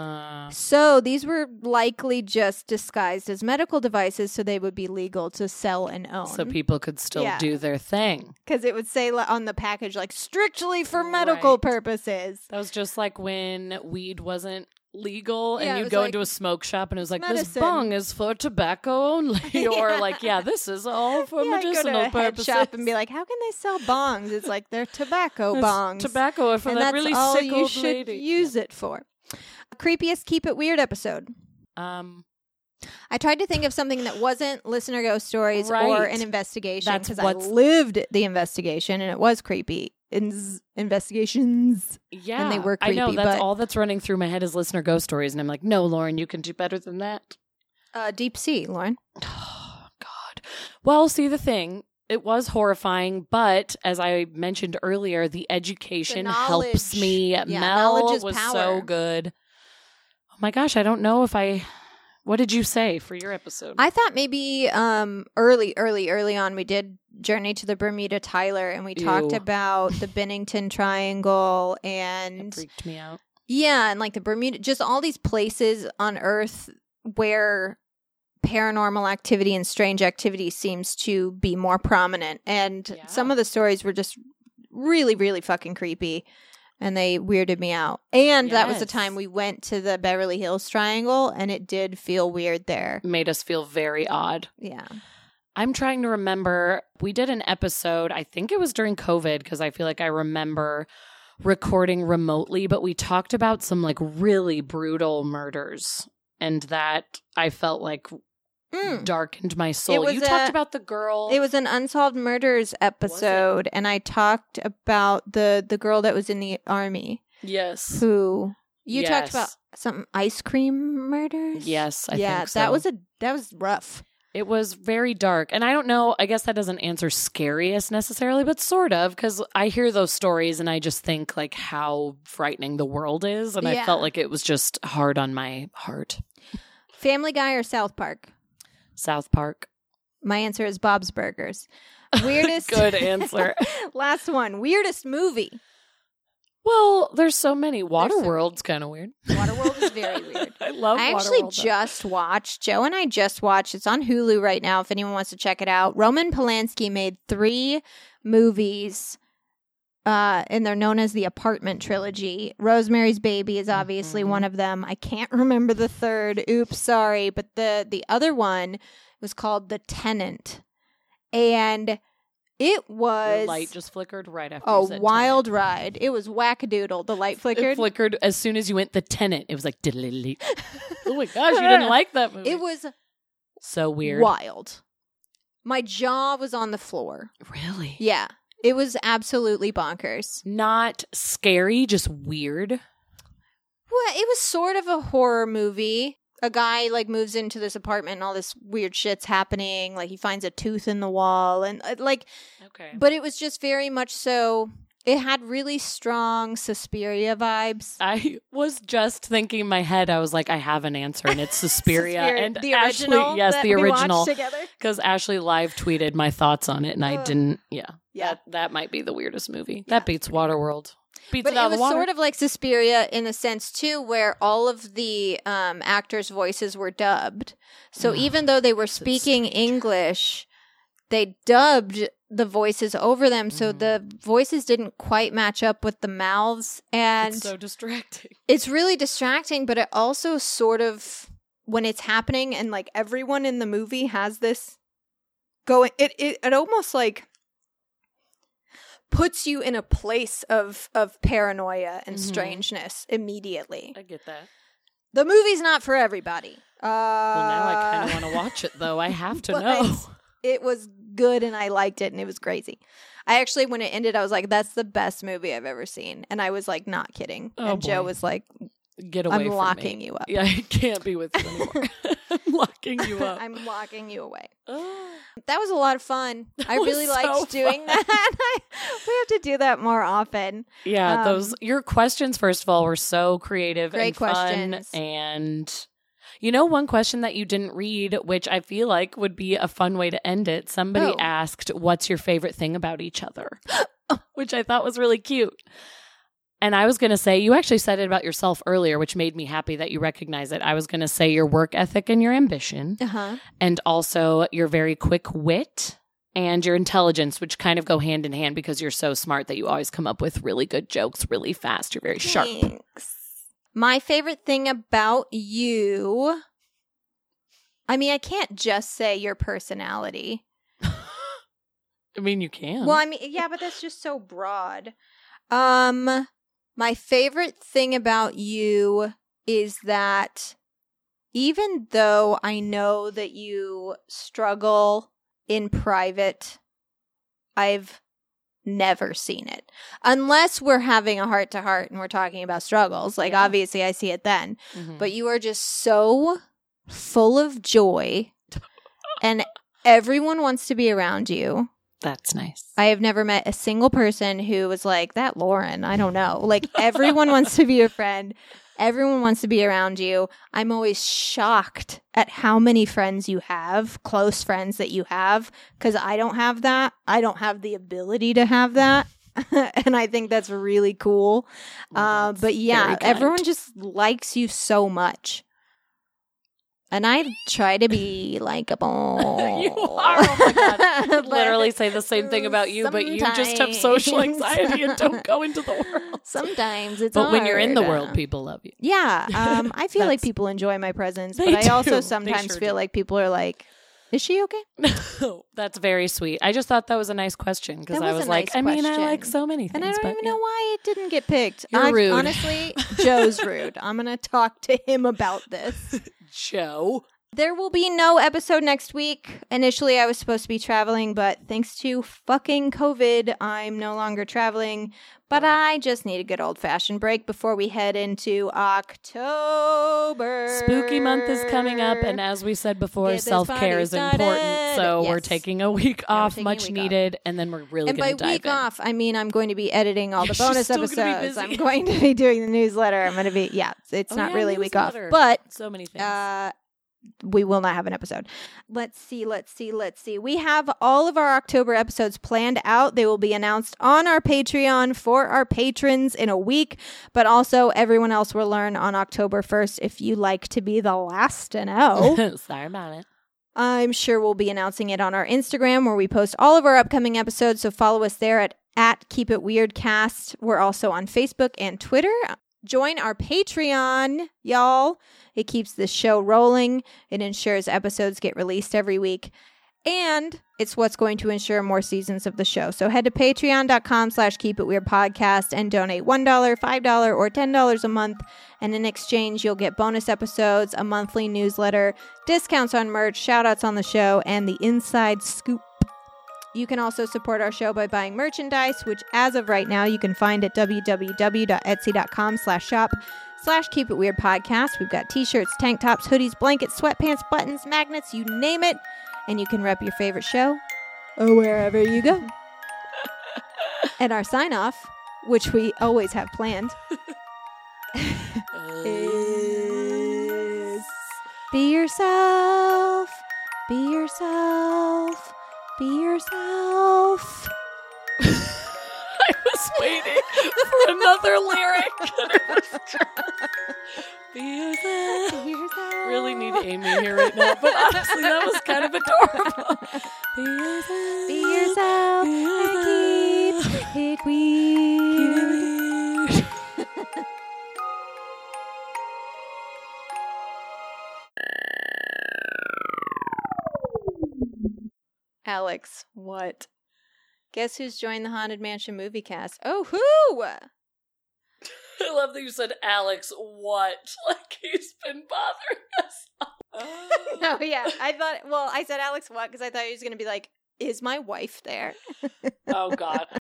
[SPEAKER 3] So these were likely just disguised as medical devices so they would be legal to sell and own.
[SPEAKER 2] So people could still do their thing.
[SPEAKER 3] Because it would say on the package, like, strictly for medical purposes.
[SPEAKER 2] That was just like when weed wasn't legal and
[SPEAKER 3] it
[SPEAKER 2] you'd
[SPEAKER 3] was
[SPEAKER 2] go
[SPEAKER 3] like
[SPEAKER 2] into a smoke shop and it was like,
[SPEAKER 3] medicine.
[SPEAKER 2] this bong is for tobacco only. Or like, this is all for medicinal
[SPEAKER 3] go to a head
[SPEAKER 2] purposes.
[SPEAKER 3] shop and be like, how can they sell bongs? It's like, they're tobacco
[SPEAKER 2] It's
[SPEAKER 3] bongs.
[SPEAKER 2] tobacco for
[SPEAKER 3] and
[SPEAKER 2] that
[SPEAKER 3] that's
[SPEAKER 2] really
[SPEAKER 3] all
[SPEAKER 2] sick
[SPEAKER 3] you
[SPEAKER 2] old
[SPEAKER 3] should
[SPEAKER 2] lady.
[SPEAKER 3] use it for. Creepiest Keep It Weird episode. I tried to think of something that wasn't listener ghost stories or
[SPEAKER 2] Right.
[SPEAKER 3] an investigation
[SPEAKER 2] That's
[SPEAKER 3] because I
[SPEAKER 2] what's-
[SPEAKER 3] lived the investigation and it was creepy. Investigations.
[SPEAKER 2] Yeah,
[SPEAKER 3] And they were
[SPEAKER 2] I know
[SPEAKER 3] creepy,
[SPEAKER 2] that's
[SPEAKER 3] but-
[SPEAKER 2] all that's running through my head is listener ghost stories, and I'm like, no, Lauren, you can do better than that.
[SPEAKER 3] Deep Sea, Lauren.
[SPEAKER 2] Oh God. Well, see the thing. It was horrifying, but as I mentioned earlier, the education
[SPEAKER 3] The
[SPEAKER 2] helps
[SPEAKER 3] knowledge.
[SPEAKER 2] me.
[SPEAKER 3] Yeah,
[SPEAKER 2] Mel
[SPEAKER 3] knowledge is
[SPEAKER 2] was
[SPEAKER 3] power.
[SPEAKER 2] so good. Oh my gosh, I don't know if I. What did you say for your episode?
[SPEAKER 3] I thought maybe early on we did Journey to the Bermuda Tyler and we talked
[SPEAKER 2] Ew.
[SPEAKER 3] about the Bennington Triangle
[SPEAKER 2] It
[SPEAKER 3] and
[SPEAKER 2] freaked me out.
[SPEAKER 3] yeah, and like the Bermuda, just all these places on Earth where paranormal activity and strange activity seems to be more prominent. And
[SPEAKER 2] Yeah.
[SPEAKER 3] some of the stories were just really, really fucking creepy. And they weirded me out. And that was the
[SPEAKER 2] Yes.
[SPEAKER 3] time we went to the Beverly Hills Triangle, and it did feel weird there.
[SPEAKER 2] Made us feel very odd.
[SPEAKER 3] Yeah.
[SPEAKER 2] I'm trying to remember. We did an episode, I think it was during COVID, because I feel like I remember recording remotely, but we talked about some like really brutal murders and that I felt like darkened my soul.
[SPEAKER 3] was
[SPEAKER 2] You talked about the girl.
[SPEAKER 3] It was an Unsolved Murders episode, and I talked about the girl that was in the army
[SPEAKER 2] Yes.
[SPEAKER 3] who you talked
[SPEAKER 2] Yes.
[SPEAKER 3] about some ice cream murders.
[SPEAKER 2] Yes, I
[SPEAKER 3] yeah,
[SPEAKER 2] think so.
[SPEAKER 3] that was rough.
[SPEAKER 2] It was very dark. And I don't know, I guess that doesn't answer scariest necessarily, but sort of, because I hear those stories and I just think like how frightening the world is. And I
[SPEAKER 3] Yeah.
[SPEAKER 2] felt like it was just hard on my heart.
[SPEAKER 3] Family Guy or South Park?
[SPEAKER 2] South Park.
[SPEAKER 3] My answer is Bob's Burgers. Weirdest.
[SPEAKER 2] Good answer.
[SPEAKER 3] Last one. Weirdest movie.
[SPEAKER 2] Well, there's so many.
[SPEAKER 3] There's
[SPEAKER 2] Waterworld's kind of weird.
[SPEAKER 3] Waterworld is very weird.
[SPEAKER 2] I love
[SPEAKER 3] I actually
[SPEAKER 2] Waterworld, though.
[SPEAKER 3] just watched, Joe and I just watched, it's on Hulu right now if anyone wants to check it out. Roman Polanski made 3 movies, and they're known as the Apartment Trilogy. Rosemary's Baby is obviously one of them. I can't remember the third. Oops, sorry. But the other one was called The Tenant. And it was
[SPEAKER 2] Your light just flickered right after
[SPEAKER 3] a
[SPEAKER 2] you said
[SPEAKER 3] wild ride. It was wackadoodle. The light
[SPEAKER 2] Tenant.
[SPEAKER 3] flickered.
[SPEAKER 2] It flickered as soon as you went The Tenant. It was like, diddly. Oh my gosh, you didn't like that movie.
[SPEAKER 3] It was
[SPEAKER 2] so weird.
[SPEAKER 3] wild. My jaw was on the floor.
[SPEAKER 2] Really?
[SPEAKER 3] Yeah. It was absolutely bonkers.
[SPEAKER 2] Not scary, just weird.
[SPEAKER 3] Well, it was sort of a horror movie. A guy like moves into this apartment and all this weird shit's happening. Like he finds a tooth in the wall and
[SPEAKER 2] Okay.
[SPEAKER 3] but it was just very much so. It had really strong Suspiria vibes.
[SPEAKER 2] I was just thinking in my head, I was like, I have an answer, and it's Suspiria. And
[SPEAKER 3] the
[SPEAKER 2] Ashley,
[SPEAKER 3] original.
[SPEAKER 2] yes,
[SPEAKER 3] that
[SPEAKER 2] the
[SPEAKER 3] we watched
[SPEAKER 2] original.
[SPEAKER 3] together.
[SPEAKER 2] Because Ashley live tweeted my thoughts on it, and I didn't. Yeah.
[SPEAKER 3] Yeah.
[SPEAKER 2] That might be the weirdest movie. That beats Waterworld. Beats
[SPEAKER 3] But
[SPEAKER 2] it out
[SPEAKER 3] it
[SPEAKER 2] of
[SPEAKER 3] was
[SPEAKER 2] the water.
[SPEAKER 3] sort of like Suspiria in a sense, too, where all of the actors' voices were dubbed. So even though they were speaking English, they dubbed the voices over them. So the voices didn't quite match up with the mouths. And
[SPEAKER 2] It's so distracting.
[SPEAKER 3] it's really distracting, but it also sort of, when it's happening and like everyone in the movie has this going, it almost like puts you in a place of paranoia and strangeness immediately.
[SPEAKER 2] I get that.
[SPEAKER 3] The movie's not for everybody.
[SPEAKER 2] Well, now I kind of want to watch it, though. I have to
[SPEAKER 3] but
[SPEAKER 2] know.
[SPEAKER 3] It was good and I liked it and it was crazy. I actually, when it ended, I was like, that's the best movie I've ever seen. And I was like, not kidding.
[SPEAKER 2] Oh,
[SPEAKER 3] and Joe
[SPEAKER 2] boy.
[SPEAKER 3] was like,
[SPEAKER 2] Get away
[SPEAKER 3] I'm
[SPEAKER 2] from
[SPEAKER 3] locking
[SPEAKER 2] me.
[SPEAKER 3] you up.
[SPEAKER 2] Yeah, I can't be with you anymore. I'm locking you up.
[SPEAKER 3] I'm locking you away.
[SPEAKER 2] Oh.
[SPEAKER 3] That was a lot of fun. I
[SPEAKER 2] was
[SPEAKER 3] really
[SPEAKER 2] so
[SPEAKER 3] liked doing
[SPEAKER 2] fun.
[SPEAKER 3] that. We have to do that more often.
[SPEAKER 2] Yeah, those your questions, first of all, were so creative
[SPEAKER 3] Great
[SPEAKER 2] and fun.
[SPEAKER 3] questions.
[SPEAKER 2] And you know, one question that you didn't read, which I feel like would be a fun way to end it. Somebody
[SPEAKER 3] Oh.
[SPEAKER 2] asked, "What's your favorite thing about each other?" Which I thought was really cute. And I was going to say, you actually said it about yourself earlier, which made me happy that you recognize it. I was going to say your work ethic and your ambition,
[SPEAKER 3] Uh-huh.
[SPEAKER 2] and also your very quick wit and your intelligence, which kind of go hand in hand because you're so smart that you always come up with really good jokes really fast. You're very sharp.
[SPEAKER 3] Thanks. My favorite thing about you, I mean, I can't just say your personality.
[SPEAKER 2] I mean, you can.
[SPEAKER 3] Well, I mean, yeah, but that's just so broad. My favorite thing about you is that even though I know that you struggle in private, I've never seen it. Unless we're having a heart-to-heart and we're talking about struggles. Like,
[SPEAKER 2] Yeah.
[SPEAKER 3] obviously, I see it then.
[SPEAKER 2] Mhm.
[SPEAKER 3] But you are just so full of joy, and everyone wants to be around you.
[SPEAKER 2] That's nice.
[SPEAKER 3] I have never met a single person who was like, that Lauren, I don't know. Like, everyone wants to be your friend. Everyone wants to be around you. I'm always shocked at how many friends you have, close friends that you have, because I don't have that. I don't have the ability to have that. And I think that's really cool.
[SPEAKER 2] Well, that's
[SPEAKER 3] But yeah,
[SPEAKER 2] very kind.
[SPEAKER 3] everyone just likes you so much. And I try to be likable.
[SPEAKER 2] You are. Oh my God. I
[SPEAKER 3] But
[SPEAKER 2] literally say the same thing about you, but you just have social anxiety and don't go into the world.
[SPEAKER 3] Sometimes it's
[SPEAKER 2] But when you're in the
[SPEAKER 3] hard.
[SPEAKER 2] world, people love you.
[SPEAKER 3] Yeah, I feel like
[SPEAKER 2] That's-
[SPEAKER 3] people enjoy my presence,
[SPEAKER 2] They
[SPEAKER 3] but I also
[SPEAKER 2] do. They
[SPEAKER 3] sometimes
[SPEAKER 2] sure
[SPEAKER 3] feel
[SPEAKER 2] do.
[SPEAKER 3] like people are like, "Is she okay?"
[SPEAKER 2] That's very sweet. I just thought that was a nice question because
[SPEAKER 3] That
[SPEAKER 2] I
[SPEAKER 3] was
[SPEAKER 2] was
[SPEAKER 3] a
[SPEAKER 2] like,
[SPEAKER 3] nice
[SPEAKER 2] I mean, I
[SPEAKER 3] question.
[SPEAKER 2] like so many things.
[SPEAKER 3] And I don't
[SPEAKER 2] but
[SPEAKER 3] even
[SPEAKER 2] yeah.
[SPEAKER 3] know why it didn't get picked.
[SPEAKER 2] You're rude.
[SPEAKER 3] Honestly, Joe's rude. I'm gonna talk to him about this.
[SPEAKER 2] Joe.
[SPEAKER 3] There will be no episode next week. Initially, I was supposed to be traveling, but thanks to fucking COVID, I'm no longer traveling. But I just need a good old-fashioned break before we head into October.
[SPEAKER 2] Spooky month is coming up, and as we said before,
[SPEAKER 3] Get this
[SPEAKER 2] self-care
[SPEAKER 3] party
[SPEAKER 2] is important.
[SPEAKER 3] started.
[SPEAKER 2] So we're
[SPEAKER 3] Yes.
[SPEAKER 2] taking a week
[SPEAKER 3] we're
[SPEAKER 2] off,
[SPEAKER 3] taking a
[SPEAKER 2] much
[SPEAKER 3] week off.
[SPEAKER 2] needed, and then we're really
[SPEAKER 3] And
[SPEAKER 2] going
[SPEAKER 3] by
[SPEAKER 2] to dive
[SPEAKER 3] week
[SPEAKER 2] in.
[SPEAKER 3] off, I mean I'm going to be editing all the
[SPEAKER 2] She's
[SPEAKER 3] bonus
[SPEAKER 2] still gonna be
[SPEAKER 3] episodes.
[SPEAKER 2] busy.
[SPEAKER 3] I'm going to be doing the newsletter. I'm going to be, it's
[SPEAKER 2] Oh,
[SPEAKER 3] not
[SPEAKER 2] yeah,
[SPEAKER 3] really a week off.
[SPEAKER 2] newsletter.
[SPEAKER 3] But
[SPEAKER 2] So many things.
[SPEAKER 3] we will not have an episode. Let's see. We have all of our October episodes planned out. They will be announced on our Patreon for our patrons in a week, but also everyone else will learn on October 1st if you like to be the last to know.
[SPEAKER 2] Sorry about it.
[SPEAKER 3] I'm sure we'll be announcing it on our Instagram where we post all of our upcoming episodes, so follow us there at Keep It Weird Cast. We're also on Facebook and Twitter. Join our Patreon, y'all. It keeps the show rolling. It ensures episodes get released every week. And it's what's going to ensure more seasons of the show. So head to patreon.com/keepitweirdpodcast and donate $1, $5, or $10 a month. And in exchange, you'll get bonus episodes, a monthly newsletter, discounts on merch, shout-outs on the show, and the inside scoop. You can also support our show by buying merchandise, which as of right now, you can find at www.etsy.com/shop/keepitweirdpodcast. We've got t-shirts, tank tops, hoodies, blankets, sweatpants, buttons, magnets, you name it. And you can rep your favorite show wherever you go. And our sign-off, which we always have planned, is be yourself, be yourself, be yourself.
[SPEAKER 2] I was waiting for another lyric. And it was just, be yourself.
[SPEAKER 3] Be yourself.
[SPEAKER 2] Really need Amy here right now, but honestly, that was kind of adorable. Be yourself.
[SPEAKER 3] Be yourself.
[SPEAKER 2] Be yourself.
[SPEAKER 3] And keep it weird. Alex, what? Guess who's joined the Haunted Mansion movie cast? Oh, who?
[SPEAKER 2] I love that you said, Alex, what? Like he's been bothering us.
[SPEAKER 3] Oh, yeah. I said Alex, what? Because I thought he was going to be like, is my wife there?
[SPEAKER 2] Oh, God.